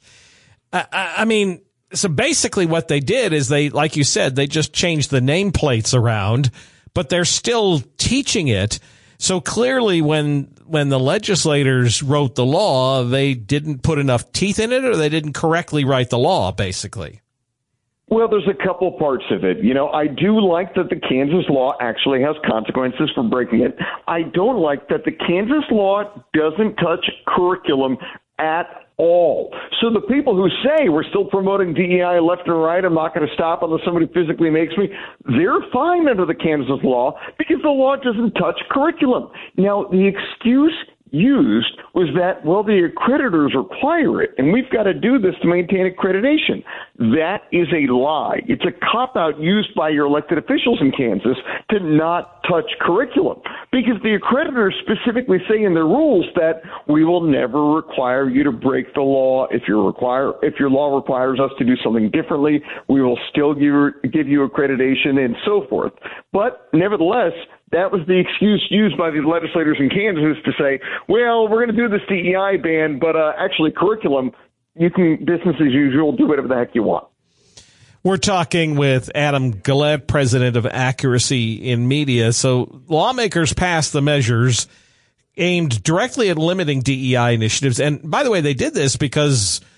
I mean, so basically what they did is they, like you said, they just changed the nameplates around, but they're still teaching it. So clearly when the legislators wrote the law, they didn't put enough teeth in it or they didn't correctly write the law, basically. Well, there's a couple parts of it. I do like that the Kansas law actually has consequences for breaking it. I don't like that the Kansas law doesn't touch curriculum at all. So the people who say we're still promoting DEI left and right, I'm not going to stop unless somebody physically makes me, they're fine under the Kansas law because the law doesn't touch curriculum. Now, the excuse used was that, well, the accreditors require it, and we've got to do this to maintain accreditation. That is a lie. It's a cop-out used by your elected officials in Kansas to not touch curriculum, because the accreditors specifically say in their rules that we will never require you to break the law. If your law requires us to do something differently, we will still give you accreditation and so forth. But nevertheless, that was the excuse used by the legislators in Kansas to say, well, we're going to do this DEI ban, but actually curriculum, you can business as usual, do whatever the heck you want. We're talking with Adam Guillette, president of Accuracy in Media. So lawmakers passed the measures aimed directly at limiting DEI initiatives. And by the way, they did this because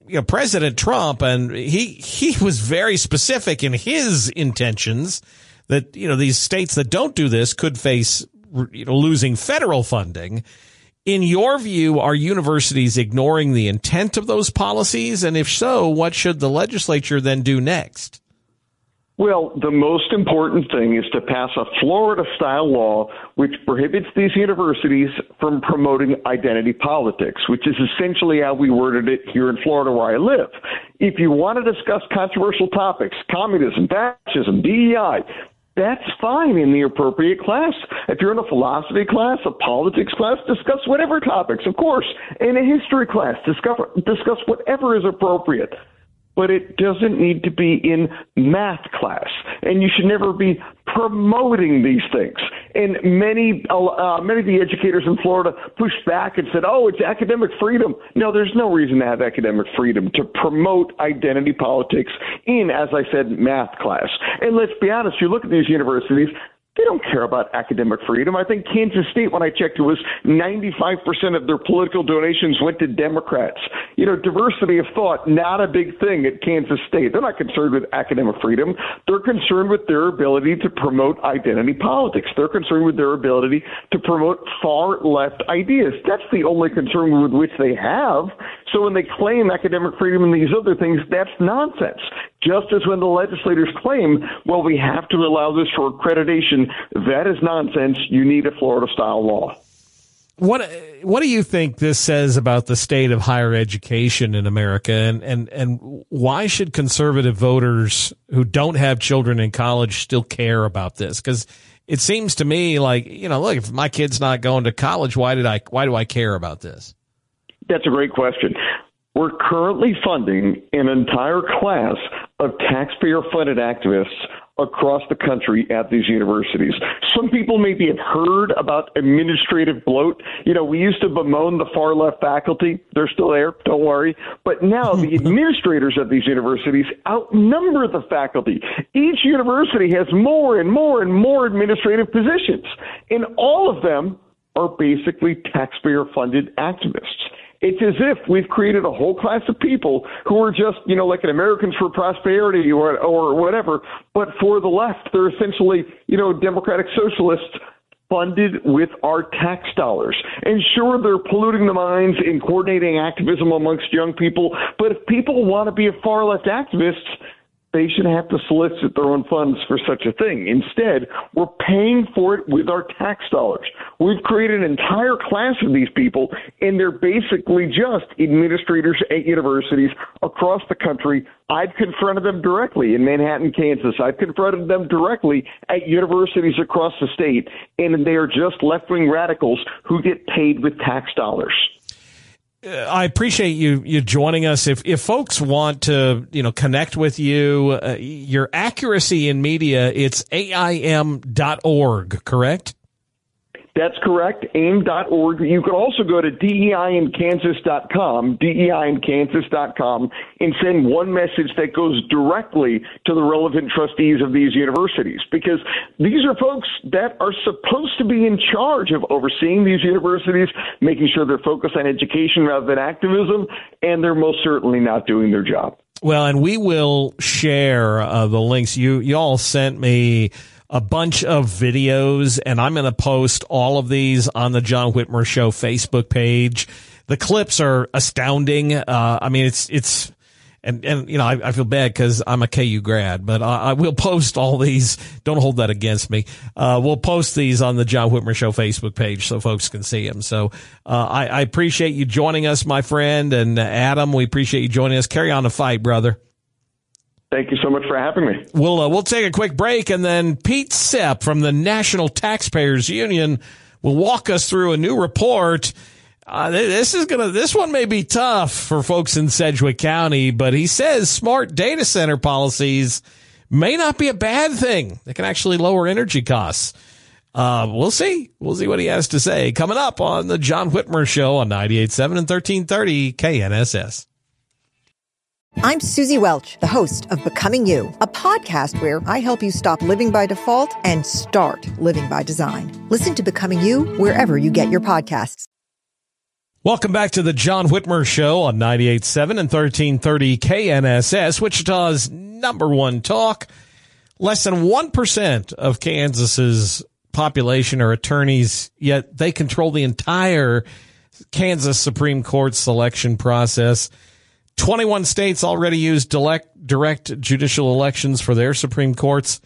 President Trump, and he was very specific in his intentions that, these states that don't do this could face, losing federal funding. In your view, are universities ignoring the intent of those policies? And if so, what should the legislature then do next? Well, the most important thing is to pass a Florida-style law which prohibits these universities from promoting identity politics, which is essentially how we worded it here in Florida where I live. If you want to discuss controversial topics, communism, fascism, DEI, that's fine in the appropriate class. If you're in a philosophy class, a politics class, discuss whatever topics, of course. In a history class, discuss whatever is appropriate. But it doesn't need to be in math class. And you should never be promoting these things. And many of the educators in Florida pushed back and said, oh, it's academic freedom. No, there's no reason to have academic freedom to promote identity politics in, as I said, math class. And let's be honest, you look at these universities, they don't care about academic freedom. I think Kansas State, when I checked, it was 95% of their political donations went to Democrats. Diversity of thought, not a big thing at Kansas State. They're not concerned with academic freedom. They're concerned with their ability to promote identity politics. They're concerned with their ability to promote far left ideas. That's the only concern with which they have. So when they claim academic freedom and these other things, that's nonsense. Just as when the legislators claim, well, we have to allow this for accreditation, that is nonsense. You need a Florida-style law. What do you think this says about the state of higher education in America, and why should conservative voters who don't have children in college still care about this? Because it seems to me like, look, if my kid's not going to college, why do I care about this? That's a great question. We're currently funding an entire class of taxpayer-funded activists across the country at these universities. Some people maybe have heard about administrative bloat. We used to bemoan the far-left faculty. They're still there, don't worry. But now the administrators of these universities outnumber the faculty. Each university has more and more and more administrative positions, and all of them are basically taxpayer-funded activists. It's as if we've created a whole class of people who are just, like an Americans for Prosperity or whatever, but for the left, they're essentially, democratic socialists funded with our tax dollars. And sure, they're polluting the minds and coordinating activism amongst young people, but if people want to be a far-left activists, they should have to solicit their own funds for such a thing. Instead, we're paying for it with our tax dollars. We've created an entire class of these people, and they're basically just administrators at universities across the country. I've confronted them directly in Manhattan, Kansas. I've confronted them directly at universities across the state, and they are just left-wing radicals who get paid with tax dollars. I appreciate you joining us. If folks want to, connect with you, your accuracy in media, it's AIM.org, correct? That's correct, AIM.org. You can also go to DEIinkansas.com, DEIinkansas.com, and send one message that goes directly to the relevant trustees of these universities, because these are folks that are supposed to be in charge of overseeing these universities, making sure they're focused on education rather than activism, and they're most certainly not doing their job. Well, and we will share the links. You all sent me a bunch of videos, and I'm going to post all of these on the John Whitmer Show Facebook page. The clips are astounding. I mean, it's I feel bad because I'm a KU grad, but I will post all these. Don't hold that against me. We'll post these on the John Whitmer Show Facebook page so folks can see them. So I appreciate you joining us, my friend, and Adam, we appreciate you joining us. Carry on the fight, brother. Thank you so much for having me. We'll take a quick break, and then Pete Sepp from the National Taxpayers Union will walk us through a new report. This one may be tough for folks in Sedgwick County, but he says smart data center policies may not be a bad thing. They can actually lower energy costs. We'll see. We'll see what he has to say. Coming up on the John Whitmer Show on 98.7 and 1330 KNSS. I'm Susie Welch, the host of Becoming You, a podcast where I help you stop living by default and start living by design. Listen to Becoming You wherever you get your podcasts. Welcome back to the John Whitmer Show on 98.7 and 1330 KNSS, Wichita's #1 talk. Less than 1% of Kansas's population are attorneys, yet they control the entire Kansas Supreme Court selection process. 21 states already use direct judicial elections for their Supreme Courts.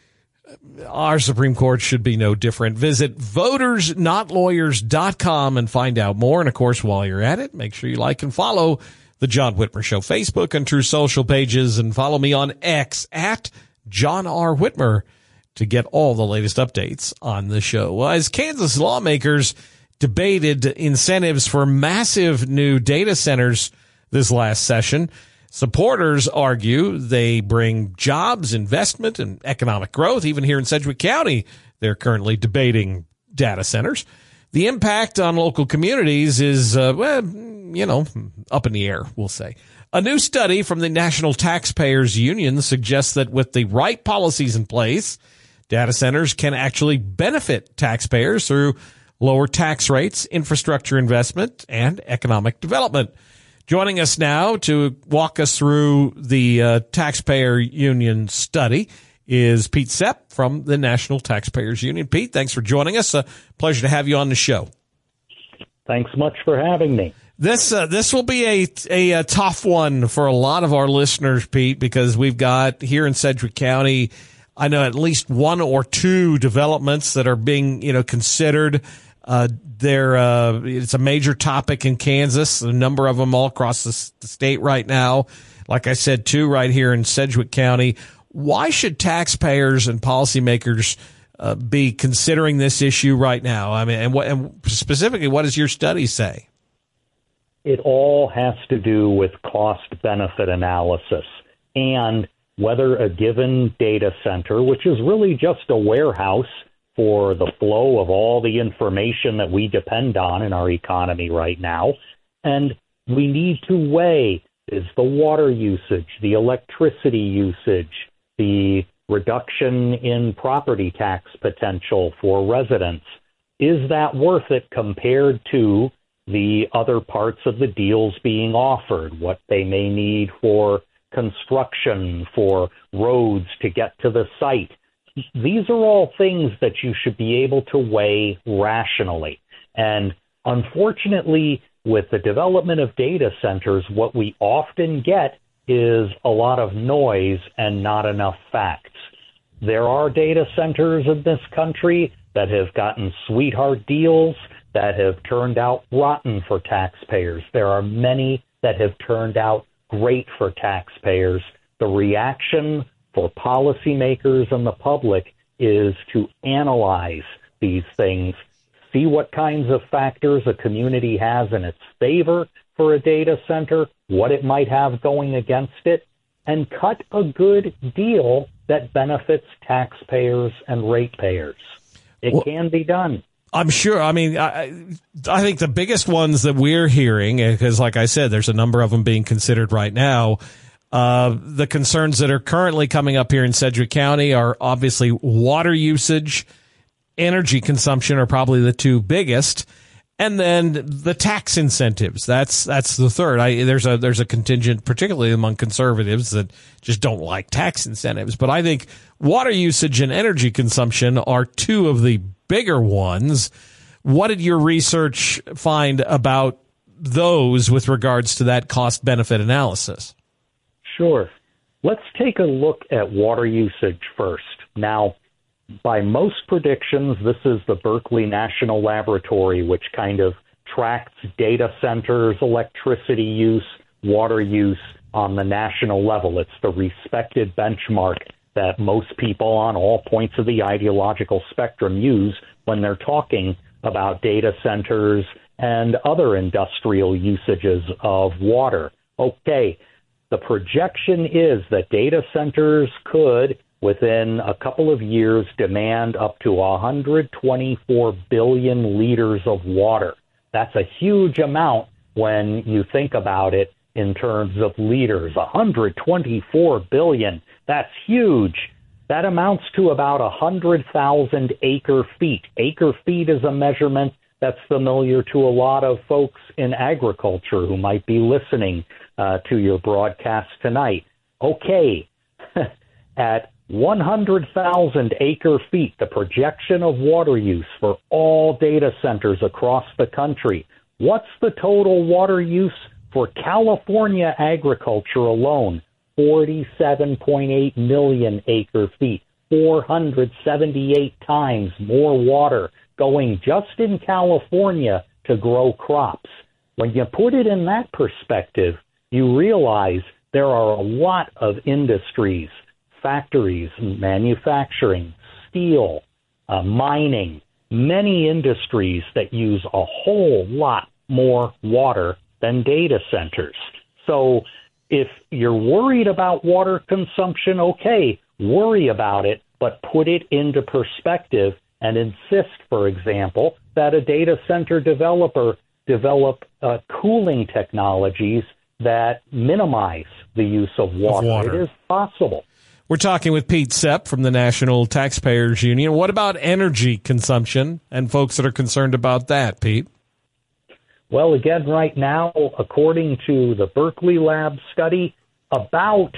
Our Supreme Court should be no different. Visit votersnotlawyers.com and find out more. And, of course, while you're at it, make sure you like and follow the John Whitmer Show Facebook and True Social pages, and follow me on X at John R. Whitmer to get all the latest updates on the show. Well, as Kansas lawmakers debated incentives for massive new data centers this last session, supporters argue they bring jobs, investment, and economic growth. Even here in Sedgwick County, they're currently debating data centers. The impact on local communities is, up in the air, we'll say. A new study from the National Taxpayers Union suggests that with the right policies in place, data centers can actually benefit taxpayers through lower tax rates, infrastructure investment, and economic development. Joining us now to walk us through the Taxpayer Union study is Pete Sepp from the National Taxpayers Union. Pete, thanks for joining us. Pleasure to have you on the show. Thanks much for having me. This will be a tough one for a lot of our listeners, Pete, because we've got here in Sedgwick County, I know at least one or two developments that are being considered. It's a major topic in Kansas, a number of them all across the state right now. Like I said, two right here in Sedgwick County. Why should taxpayers and policymakers be considering this issue right now? I mean, and specifically, what does your study say? It all has to do with cost-benefit analysis and whether a given data center, which is really just a warehouse for the flow of all the information that we depend on in our economy right now. And we need to weigh, is the water usage, the electricity usage, the reduction in property tax potential for residents, is that worth it compared to the other parts of the deals being offered, what they may need for construction, for roads to get to the site? These are all things that you should be able to weigh rationally. And unfortunately, with the development of data centers, what we often get is a lot of noise and not enough facts. There are data centers in this country that have gotten sweetheart deals that have turned out rotten for taxpayers. There are many that have turned out great for taxpayers. The reaction for policymakers and the public is to analyze these things, see what kinds of factors a community has in its favor for a data center, what it might have going against it, and cut a good deal that benefits taxpayers and ratepayers. It can be done. I'm sure. I mean, I think the biggest ones that we're hearing, because like I said, there's a number of them being considered right now. The concerns that are currently coming up here in Sedgwick County are obviously water usage, energy consumption are probably the two biggest, and then the tax incentives. That's the third. There's a contingent, particularly among conservatives, that just don't like tax incentives. But I think water usage and energy consumption are two of the bigger ones. What did your research find about those with regards to that cost-benefit analysis? Sure. Let's take a look at water usage first. Now, by most predictions, this is the Berkeley National Laboratory, which kind of tracks data centers, electricity use, water use on the national level. It's the respected benchmark that most people on all points of the ideological spectrum use when they're talking about data centers and other industrial usages of water. Okay, the projection is that data centers could, within a couple of years, demand up to 124 billion liters of water. That's a huge amount when you think about it in terms of liters. 124 billion. That's huge. That amounts to about 100,000 acre feet. Acre feet is a measurement that's familiar to a lot of folks in agriculture who might be listening to your broadcast tonight. Okay, at 100,000 acre feet, the projection of water use for all data centers across the country, what's the total water use for California agriculture alone? 47.8 million acre feet, 478 times more water going just in California to grow crops. When you put it in that perspective, you realize there are a lot of industries, factories, manufacturing, steel, mining, many industries that use a whole lot more water than data centers. So if you're worried about water consumption, okay, worry about it, but put it into perspective and insist, for example, that a data center developer develop cooling technologies that minimize the use of water. It is possible. We're talking with Pete Sepp from the National Taxpayers Union. What about energy consumption and folks that are concerned about that, Pete? Well, again, right now, according to the Berkeley Lab study, about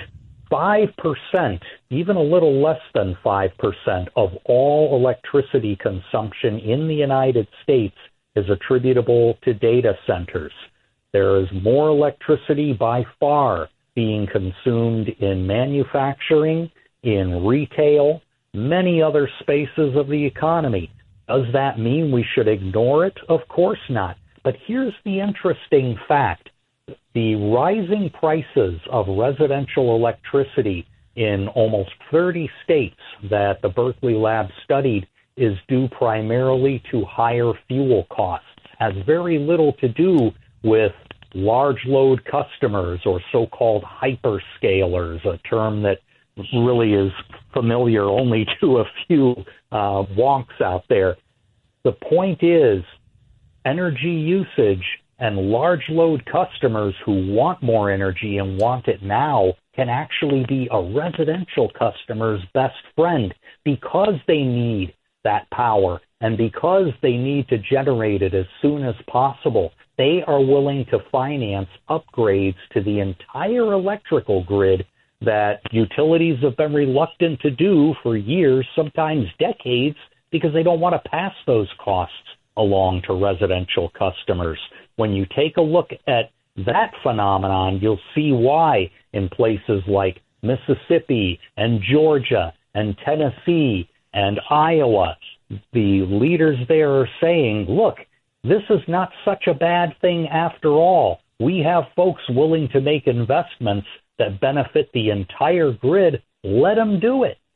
5%, even a little less than 5% of all electricity consumption in the United States is attributable to data centers. There is more electricity by far being consumed in manufacturing, in retail, many other spaces of the economy. Does that mean we should ignore it? Of course not. But here's the interesting fact. The rising prices of residential electricity in almost 30 states that the Berkeley Lab studied is due primarily to higher fuel costs. Has very little to do with large load customers or so-called hyperscalers, a term that really is familiar only to a few wonks out there. The point is, energy usage and large load customers who want more energy and want it now can actually be a residential customer's best friend because they need that power and because they need to generate it as soon as possible. They are willing to finance upgrades to the entire electrical grid that utilities have been reluctant to do for years, sometimes decades, because they don't want to pass those costs along to residential customers. When you take a look at that phenomenon, you'll see why in places like Mississippi and Georgia and Tennessee and Iowa, the leaders there are saying, look, this is not such a bad thing after all. We have folks willing to make investments that benefit the entire grid. Let them do it.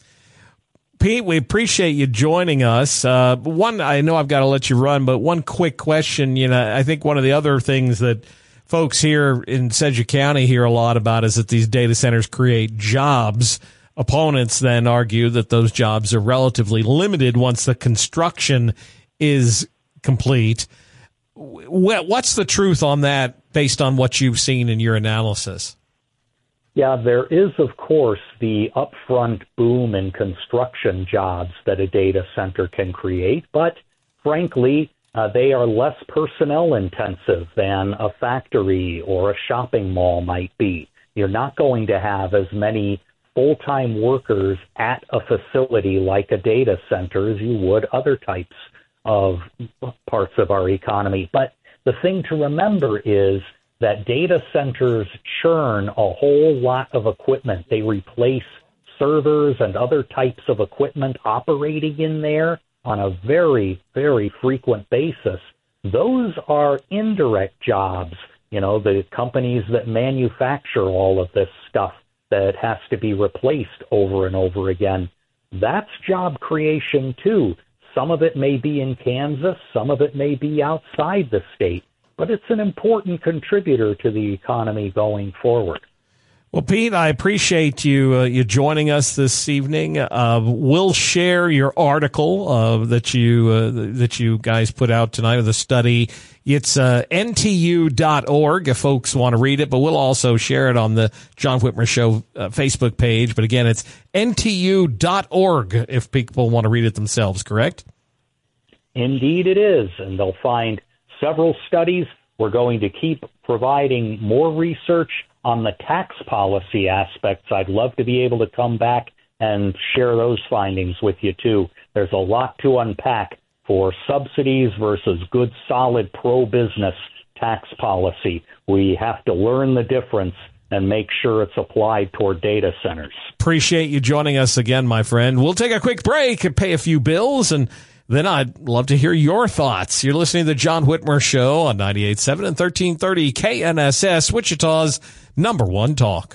Pete, we appreciate you joining us. One, I know I've got to let you run, but one quick question. You know, I think one of the other things that folks here in Sedgwick County hear a lot about is that these data centers create jobs. Opponents then argue that those jobs are relatively limited once the construction is complete. What's the truth on that based on what you've seen in your analysis? Yeah, there is, of course, the upfront boom in construction jobs that a data center can create, but frankly, they are less personnel intensive than a factory or a shopping mall might be. You're not going to have as many full-time workers at a facility like a data center as you would other types of parts of our economy. But the thing to remember is that data centers churn a whole lot of equipment. They replace servers and other types of equipment operating in there on a very, very frequent basis. Those are indirect jobs, you know, the companies that manufacture all of this stuff that has to be replaced over and over again. That's job creation too. Some of it may be in Kansas, some of it may be outside the state, but it's an important contributor to the economy going forward. Well, Pete, I appreciate you joining us this evening. We'll share your article that you guys put out tonight of the study. It's ntu.org if folks want to read it, but we'll also share it on the John Whitmer Show Facebook page. But again, it's ntu.org if people want to read it themselves, correct? indeed it is, and they'll find several studies. We're going to keep providing more research on the tax policy aspects. I'd love to be able to come back and share those findings with you, too. There's a lot to unpack for subsidies versus good, solid, pro-business tax policy. We have to learn the difference and make sure it's applied toward data centers. Appreciate you joining us again, my friend. We'll take a quick break and pay a few bills, and then I'd love to hear your thoughts. You're listening to the John Whitmer Show on 98.7 and 1330 KNSS, Wichita's #1 talk.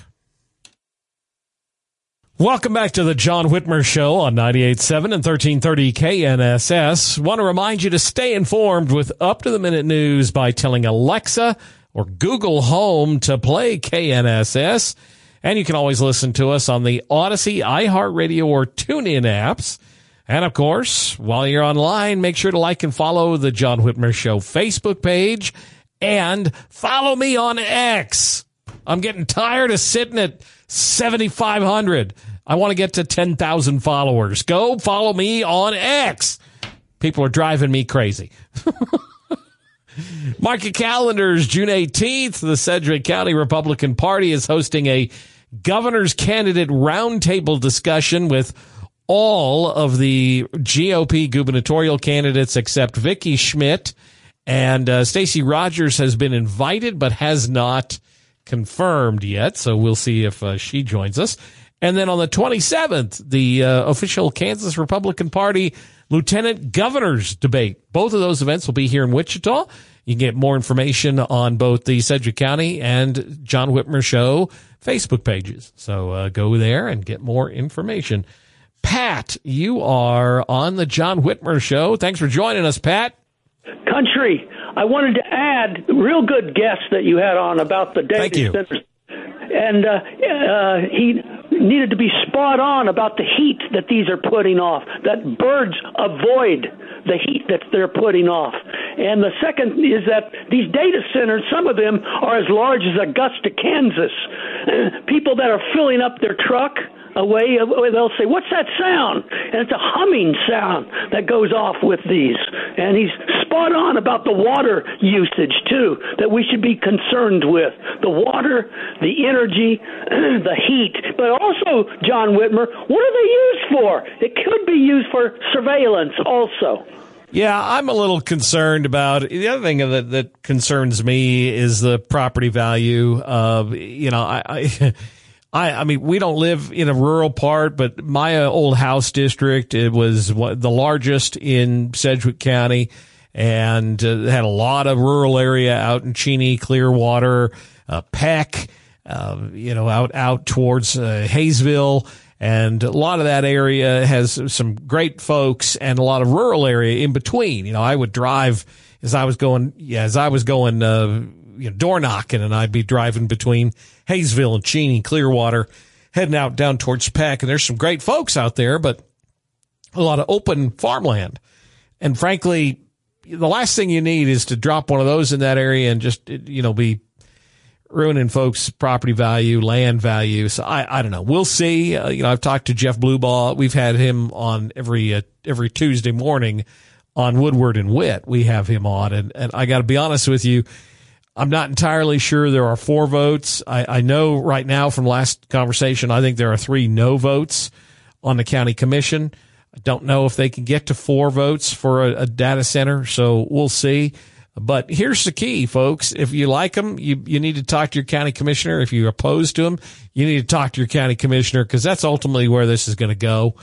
Welcome back to the John Whitmer Show on 98.7 and 1330 KNSS. Want to remind you to stay informed with up-to-the-minute news by telling Alexa or Google Home to play KNSS. And you can always listen to us on the Odyssey, iHeartRadio, or TuneIn apps. And, of course, while you're online, make sure to like and follow the John Whitmer Show Facebook page. And follow me on X. I'm getting tired of sitting at 7,500. I want to get to 10,000 followers. Go follow me on X. People are driving me crazy. Mark your calendars, June 18th, the Sedgwick County Republican Party is hosting a governor's candidate roundtable discussion with all of the GOP gubernatorial candidates except Vicki Schmidt. And Stacey Rogers has been invited but has not confirmed yet, so we'll see if she joins us. And then on the 27th, the official Kansas Republican Party Lieutenant Governor's debate. Both of those events will be here in Wichita. You can get more information on both the Sedgwick County and John Whitmer Show Facebook pages. So go there and get more information. Pat, you are on the John Whitmer Show. Thanks for joining us, Pat. Country, I wanted to add, real good guest that you had on about the data centers. And he needed to be spot on about the heat that these are putting off, that birds avoid the heat that they're putting off. And the second is that these data centers, some of them are as large as Augusta, Kansas. People that are filling up their truck away, they'll say, "What's that sound?" And it's a humming sound that goes off with these. And he's spot on about the water usage, too, that we should be concerned with. The water, the energy, the heat. But also, John Whitmer, what are they used for? It could be used for surveillance also. Yeah, I'm a little concerned about the other thing that concerns me is the property value. I mean, we don't live in a rural part, but my old house district, it was the largest in Sedgwick County and had a lot of rural area out in Cheney, Clearwater, Peck, out towards Hayesville. And a lot of that area has some great folks and a lot of rural area in between. I would drive as I was going door knocking, and I'd be driving between Hayesville and Cheney, Clearwater, heading out down towards Peck. And there's some great folks out there, but a lot of open farmland. And frankly, the last thing you need is to drop one of those in that area and just, be ruining folks' property value, land value. So I don't know. We'll see. I've talked to Jeff Bluebaugh. We've had him on every Tuesday morning on Woodward and Witt. We have him on. And I got to be honest with you, I'm not entirely sure there are 4 votes. I know right now from last conversation, I think there are 3 no votes on the county commission. I don't know if they can get to 4 votes for a data center, so we'll see. But here's the key, folks. If you like them, you need to talk to your county commissioner. If you're opposed to them, you need to talk to your county commissioner, because that's ultimately where this is going to go,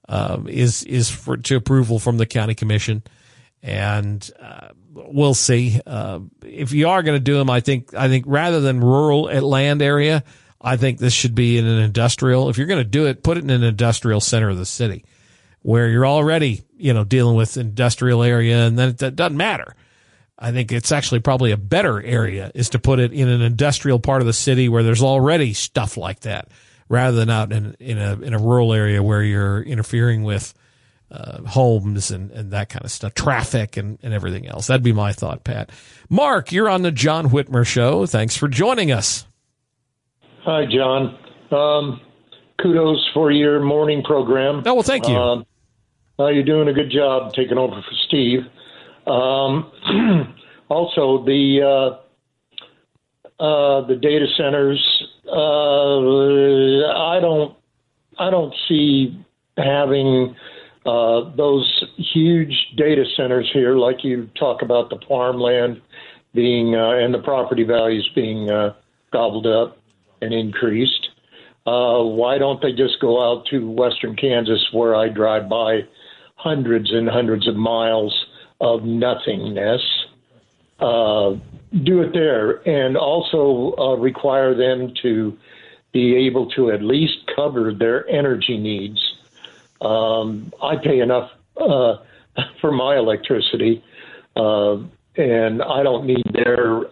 to approval from the county commission. And we'll see. If you are going to do them, I think rather than rural land area, I think this should be in an industrial. If you're going to do it, put it in an industrial center of the city where you're already, dealing with industrial area, and then it doesn't matter. I think it's actually probably a better area is to put it in an industrial part of the city where there's already stuff like that, rather than out in a rural area where you're interfering with homes and that kind of stuff, traffic and everything else. That'd be my thought, Pat. Mark, you're on the John Whitmer Show. Thanks for joining us. Hi, John. Kudos for your morning program. Oh, well, thank you. You're doing a good job taking over for Steve. Also, the data centers. I don't see having those huge data centers here, like you talk about the farmland being and the property values being gobbled up and increased. Why don't they just go out to western Kansas, where I drive by hundreds and hundreds of miles of nothingness? Do it there, and also require them to be able to at least cover their energy needs. I pay enough for my electricity, and I don't need their.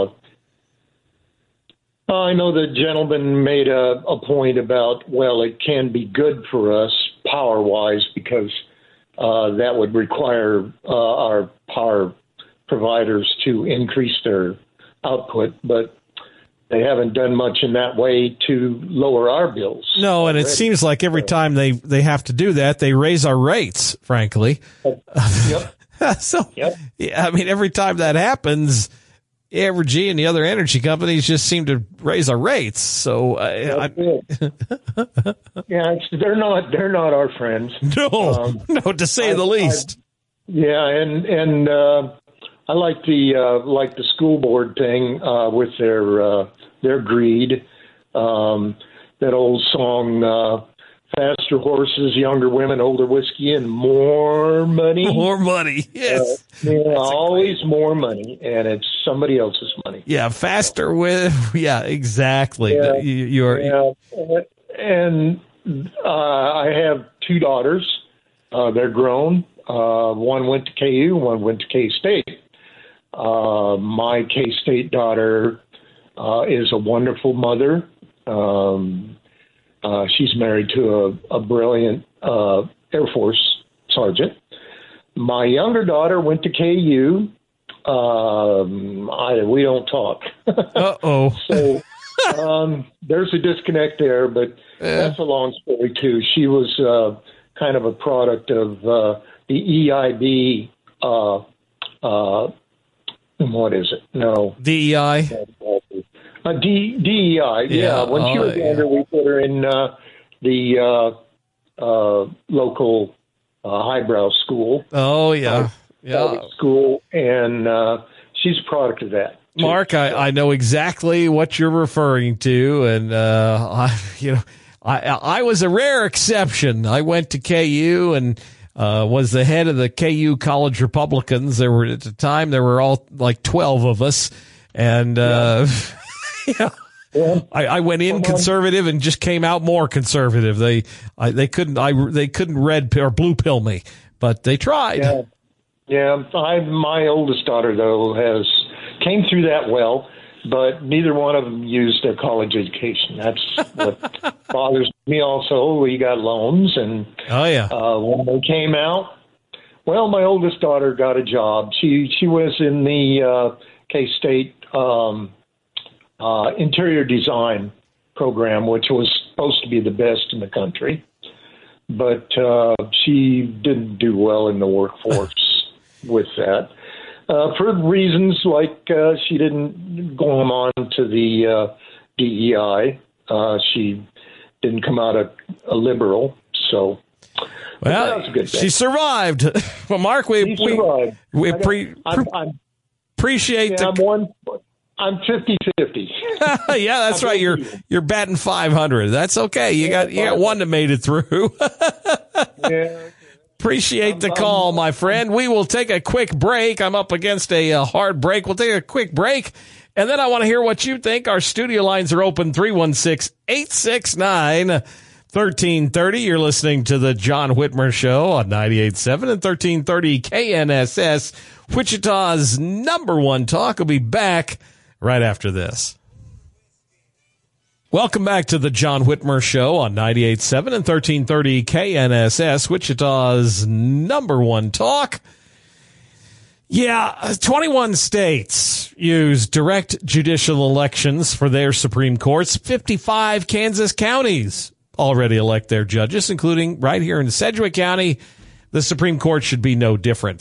I know the gentleman made a point about, well, it can be good for us power-wise because that would require our power providers to increase their output, but they haven't done much in that way to lower our bills. No, and it seems like every time they have to do that, they raise our rates, frankly. Yep. Yeah, I mean, every time that happens, Evergy and the other energy companies just seem to raise our rates. So, yeah, they're not our friends. No, to say the least. And I like the school board thing with their greed. That old song, faster horses, younger women, older whiskey, and more money. More money, yes. Always more money, and it's somebody else's money. Yeah, faster with, yeah, exactly. Yeah, and I have two daughters. They're grown. One went to KU, one went to K-State. My K-State daughter is a wonderful mother. She's married to a brilliant Air Force sergeant. My younger daughter went to KU. We don't talk. Uh-oh. So there's a disconnect there, but that's a long story, too. She was kind of a product of the EIB. What is it? No. DEI? DEI, yeah. When she was younger, we put her in the local highbrow school. Oh, yeah. School, and she's a product of that. Mark, I know exactly what you're referring to, and I was a rare exception. I went to KU and was the head of the KU College Republicans. There were at the time all like 12 of us, and I went in conservative and just came out more conservative. They couldn't red or blue pill me, but they tried. Yeah. My oldest daughter though came through that well, but neither one of them used their college education. That's what bothers me. Also, we got loans, and when they came out, well, my oldest daughter got a job. She was in the K-State interior design program, which was supposed to be the best in the country, but she didn't do well in the workforce with that. For reasons like she didn't go on to the DEI. She didn't come out a liberal, so. Well, that was a good thing. She survived. Well, Mark, we appreciate I'm 50-50. Yeah, that's right. You're batting 500. That's okay. You got one that made it through. Appreciate the call, my friend. We will take a quick break. I'm up against a hard break. We'll take a quick break, and then I want to hear what you think. Our studio lines are open, 316-869-1330. You're listening to the John Whitmer Show on 98.7 and 1330 KNSS, Wichita's #1 talk. We'll be back right after this. Welcome back to the John Whitmer Show on 98.7 and 1330 KNSS, Wichita's #1 talk. Yeah, 21 states use direct judicial elections for their Supreme Courts. 55 Kansas counties already elect their judges, including right here in Sedgwick County. The Supreme Court should be no different.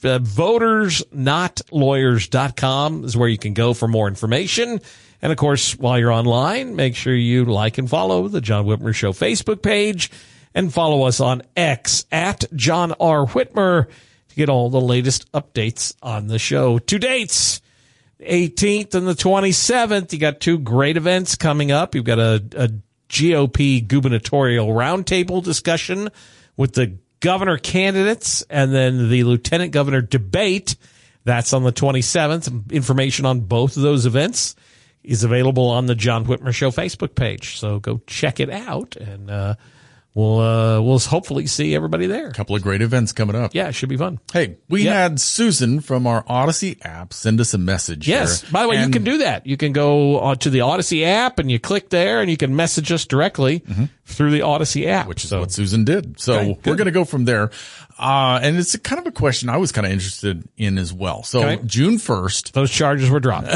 VotersNotLawyers.com is where you can go for more information. And, of course, while you're online, make sure you like and follow the John Whitmer Show Facebook page and follow us on X at John R. Whitmer to get all the latest updates on the show. 2 dates, 18th and the 27th. You got 2 great events coming up. You've got a GOP gubernatorial roundtable discussion with the governor candidates and then the lieutenant governor debate. That's on the 27th. Information on both of those events is available on the John Whitmer Show Facebook page. So go check it out, and we'll hopefully see everybody there. A couple of great events coming up. Yeah, it should be fun. Hey, we had Susan from our Odyssey app send us a message. Yes. Here. By the way, you can do that. You can go to the Odyssey app and you click there and you can message us directly through the Odyssey app. Which is what Susan did. So we're going to go from there. And it's kind of a question I was kind of interested in as well. So June 1st. Those charges were dropped.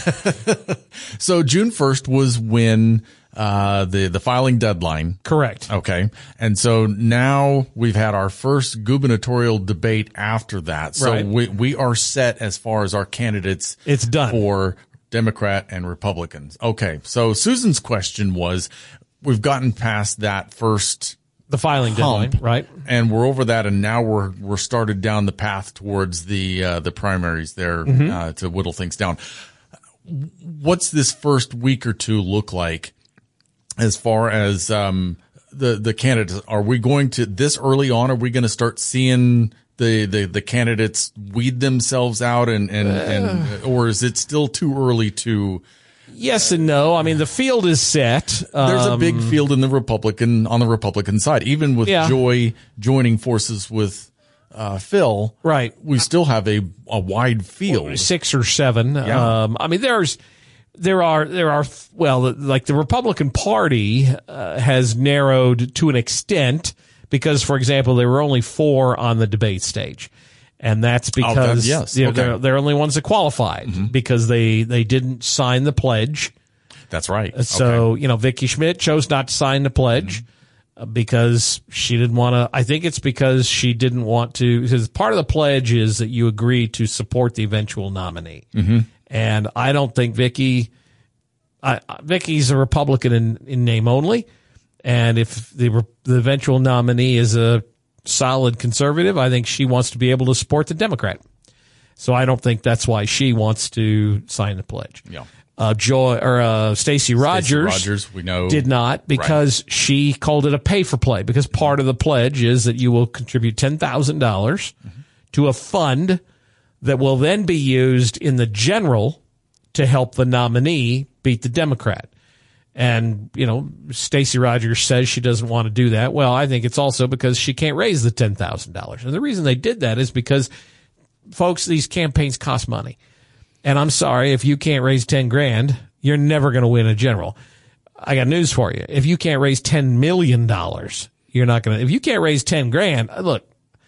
So June 1st was when the filing deadline. Correct. Okay. And so now we've had our first gubernatorial debate after that. So we are set as far as our candidates. It's done for Democrat and Republicans. Okay. So Susan's question was, we've gotten past that first the filing deadline, right? And we're over that, and now we're started down the path towards the primaries there to whittle things down. What's this first week or two look like as far as the candidates? Are we going to this early on? Are we going to start seeing the candidates weed themselves out, and or is it still too early to? Yes and no. I mean, the field is set. There's a big field on the Republican side, even with Joy joining forces with Phil. Right. We still have a wide field, 6 or 7. Yeah. I mean, there are like the Republican Party has narrowed to an extent because, for example, there were only 4 on the debate stage. And that's because they're only ones that qualified because they didn't sign the pledge. That's right. So, Vicki Schmidt chose not to sign the pledge because she didn't want to. I think it's because she didn't want to, because part of the pledge is that you agree to support the eventual nominee. And I don't think Vicki's a Republican in name only. And if the eventual nominee is a solid conservative, I think she wants to be able to support the Democrat. So I don't think that's why she wants to sign the pledge. Yeah. Stacey Rogers we know did not because she called it a pay for play, because part of the pledge is that you will contribute $10,000 to a fund that will then be used in the general to help the nominee beat the Democrat. And, Stacey Rogers says she doesn't want to do that. Well, I think it's also because she can't raise the $10,000. And the reason they did that is because, folks, these campaigns cost money. And I'm sorry, if you can't raise $10,000, you're never going to win a general. I got news for you. If you can't raise $10 million, you're not going to. If you can't raise $10,000, look,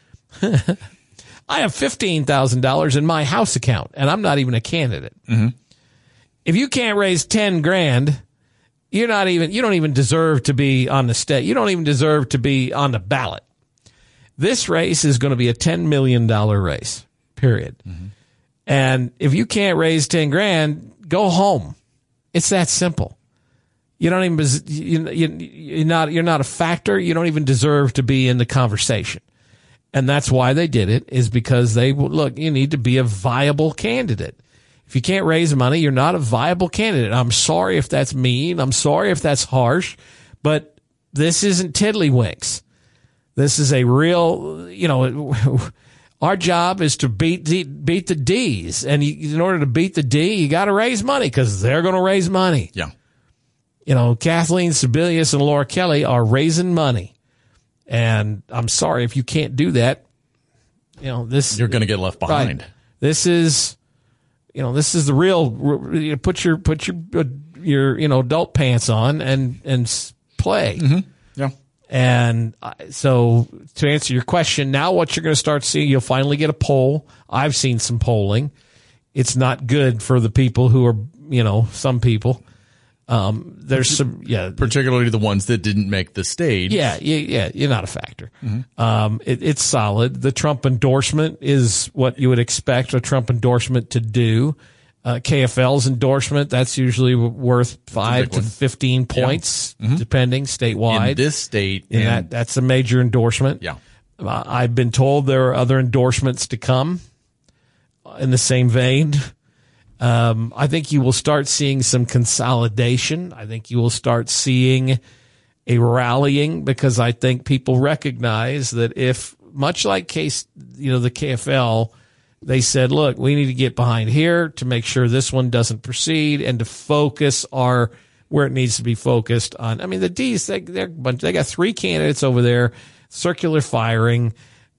I have $15,000 in my house account, and I'm not even a candidate. If you can't raise $10,000, you don't even deserve to be on the state. You don't even deserve to be on the ballot. This race is going to be a $10 million race, period. And if you can't raise $10,000, go home. It's that simple. You don't even, you're not a factor. You don't even deserve to be in the conversation. And that's why they did it, is because you need to be a viable candidate. If you can't raise money, you're not a viable candidate. I'm sorry if that's mean. I'm sorry if that's harsh, but this isn't tiddlywinks. This is a real, our job is to beat the D's. And in order to beat the D, you got to raise money because they're going to raise money. Yeah. Kathleen Sebelius and Laura Kelly are raising money. And I'm sorry if you can't do that. You're going to get left behind. Right. This is the real. Put your adult pants on and play. Yeah. And so to answer your question, now what you're going to start seeing, you'll finally get a poll. I've seen some polling. It's not good for the people who are, some people. There's some, particularly the ones that didn't make the stage. Yeah, you're not a factor. It's solid. The Trump endorsement is what you would expect a Trump endorsement to do. KFL's endorsement, that's usually worth 5 to 15 points, depending statewide. In this state. And that's a major endorsement. Yeah. I've been told there are other endorsements to come in the same vein. I think you will start seeing some consolidation. I think you will start seeing a rallying, because I think people recognize that if, much like the KFL, they said, look, we need to get behind here to make sure this one doesn't proceed and to focus where it needs to be focused on. I mean, the D's, they got 3 candidates over there, circular firing.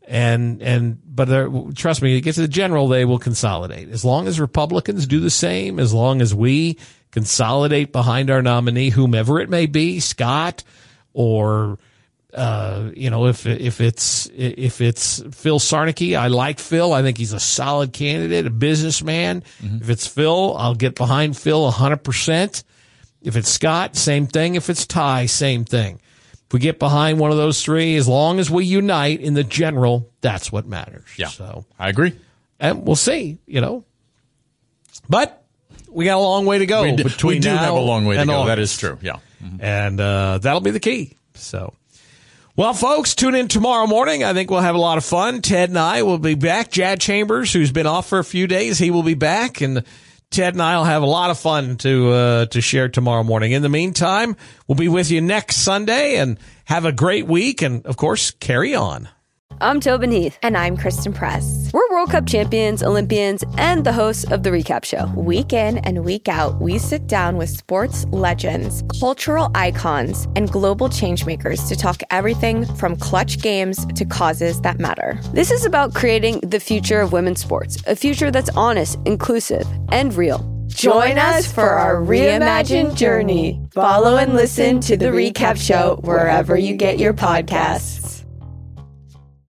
But trust me, to get to the general, they will consolidate. As long as Republicans do the same, as long as we consolidate behind our nominee, whomever it may be, Scott, or if it's Phil Sarnicki, I like Phil. I think he's a solid candidate, a businessman. If it's Phil, I'll get behind Phil 100%. If it's Scott, same thing. If it's Ty, same thing. If we get behind one of those 3, as long as we unite in the general, that's what matters. Yeah, so I agree. And we'll see, But we got a long way to go. We do have a long way to go. That is true. Yeah. And that'll be the key. So, well, folks, tune in tomorrow morning. I think we'll have a lot of fun. Ted and I will be back. Jad Chambers, who's been off for a few days, he will be back. And Ted and I will have a lot of fun to share tomorrow morning. In the meantime, we'll be with you next Sunday, and have a great week. And, of course, carry on. I'm Tobin Heath. And I'm Kristen Press. We're World Cup champions, Olympians, and the hosts of The Recap Show. Week in and week out, we sit down with sports legends, cultural icons, and global changemakers to talk everything from clutch games to causes that matter. This is about creating the future of women's sports, a future that's honest, inclusive, and real. Join us for our reimagined journey. Follow and listen to The Recap Show wherever you get your podcasts.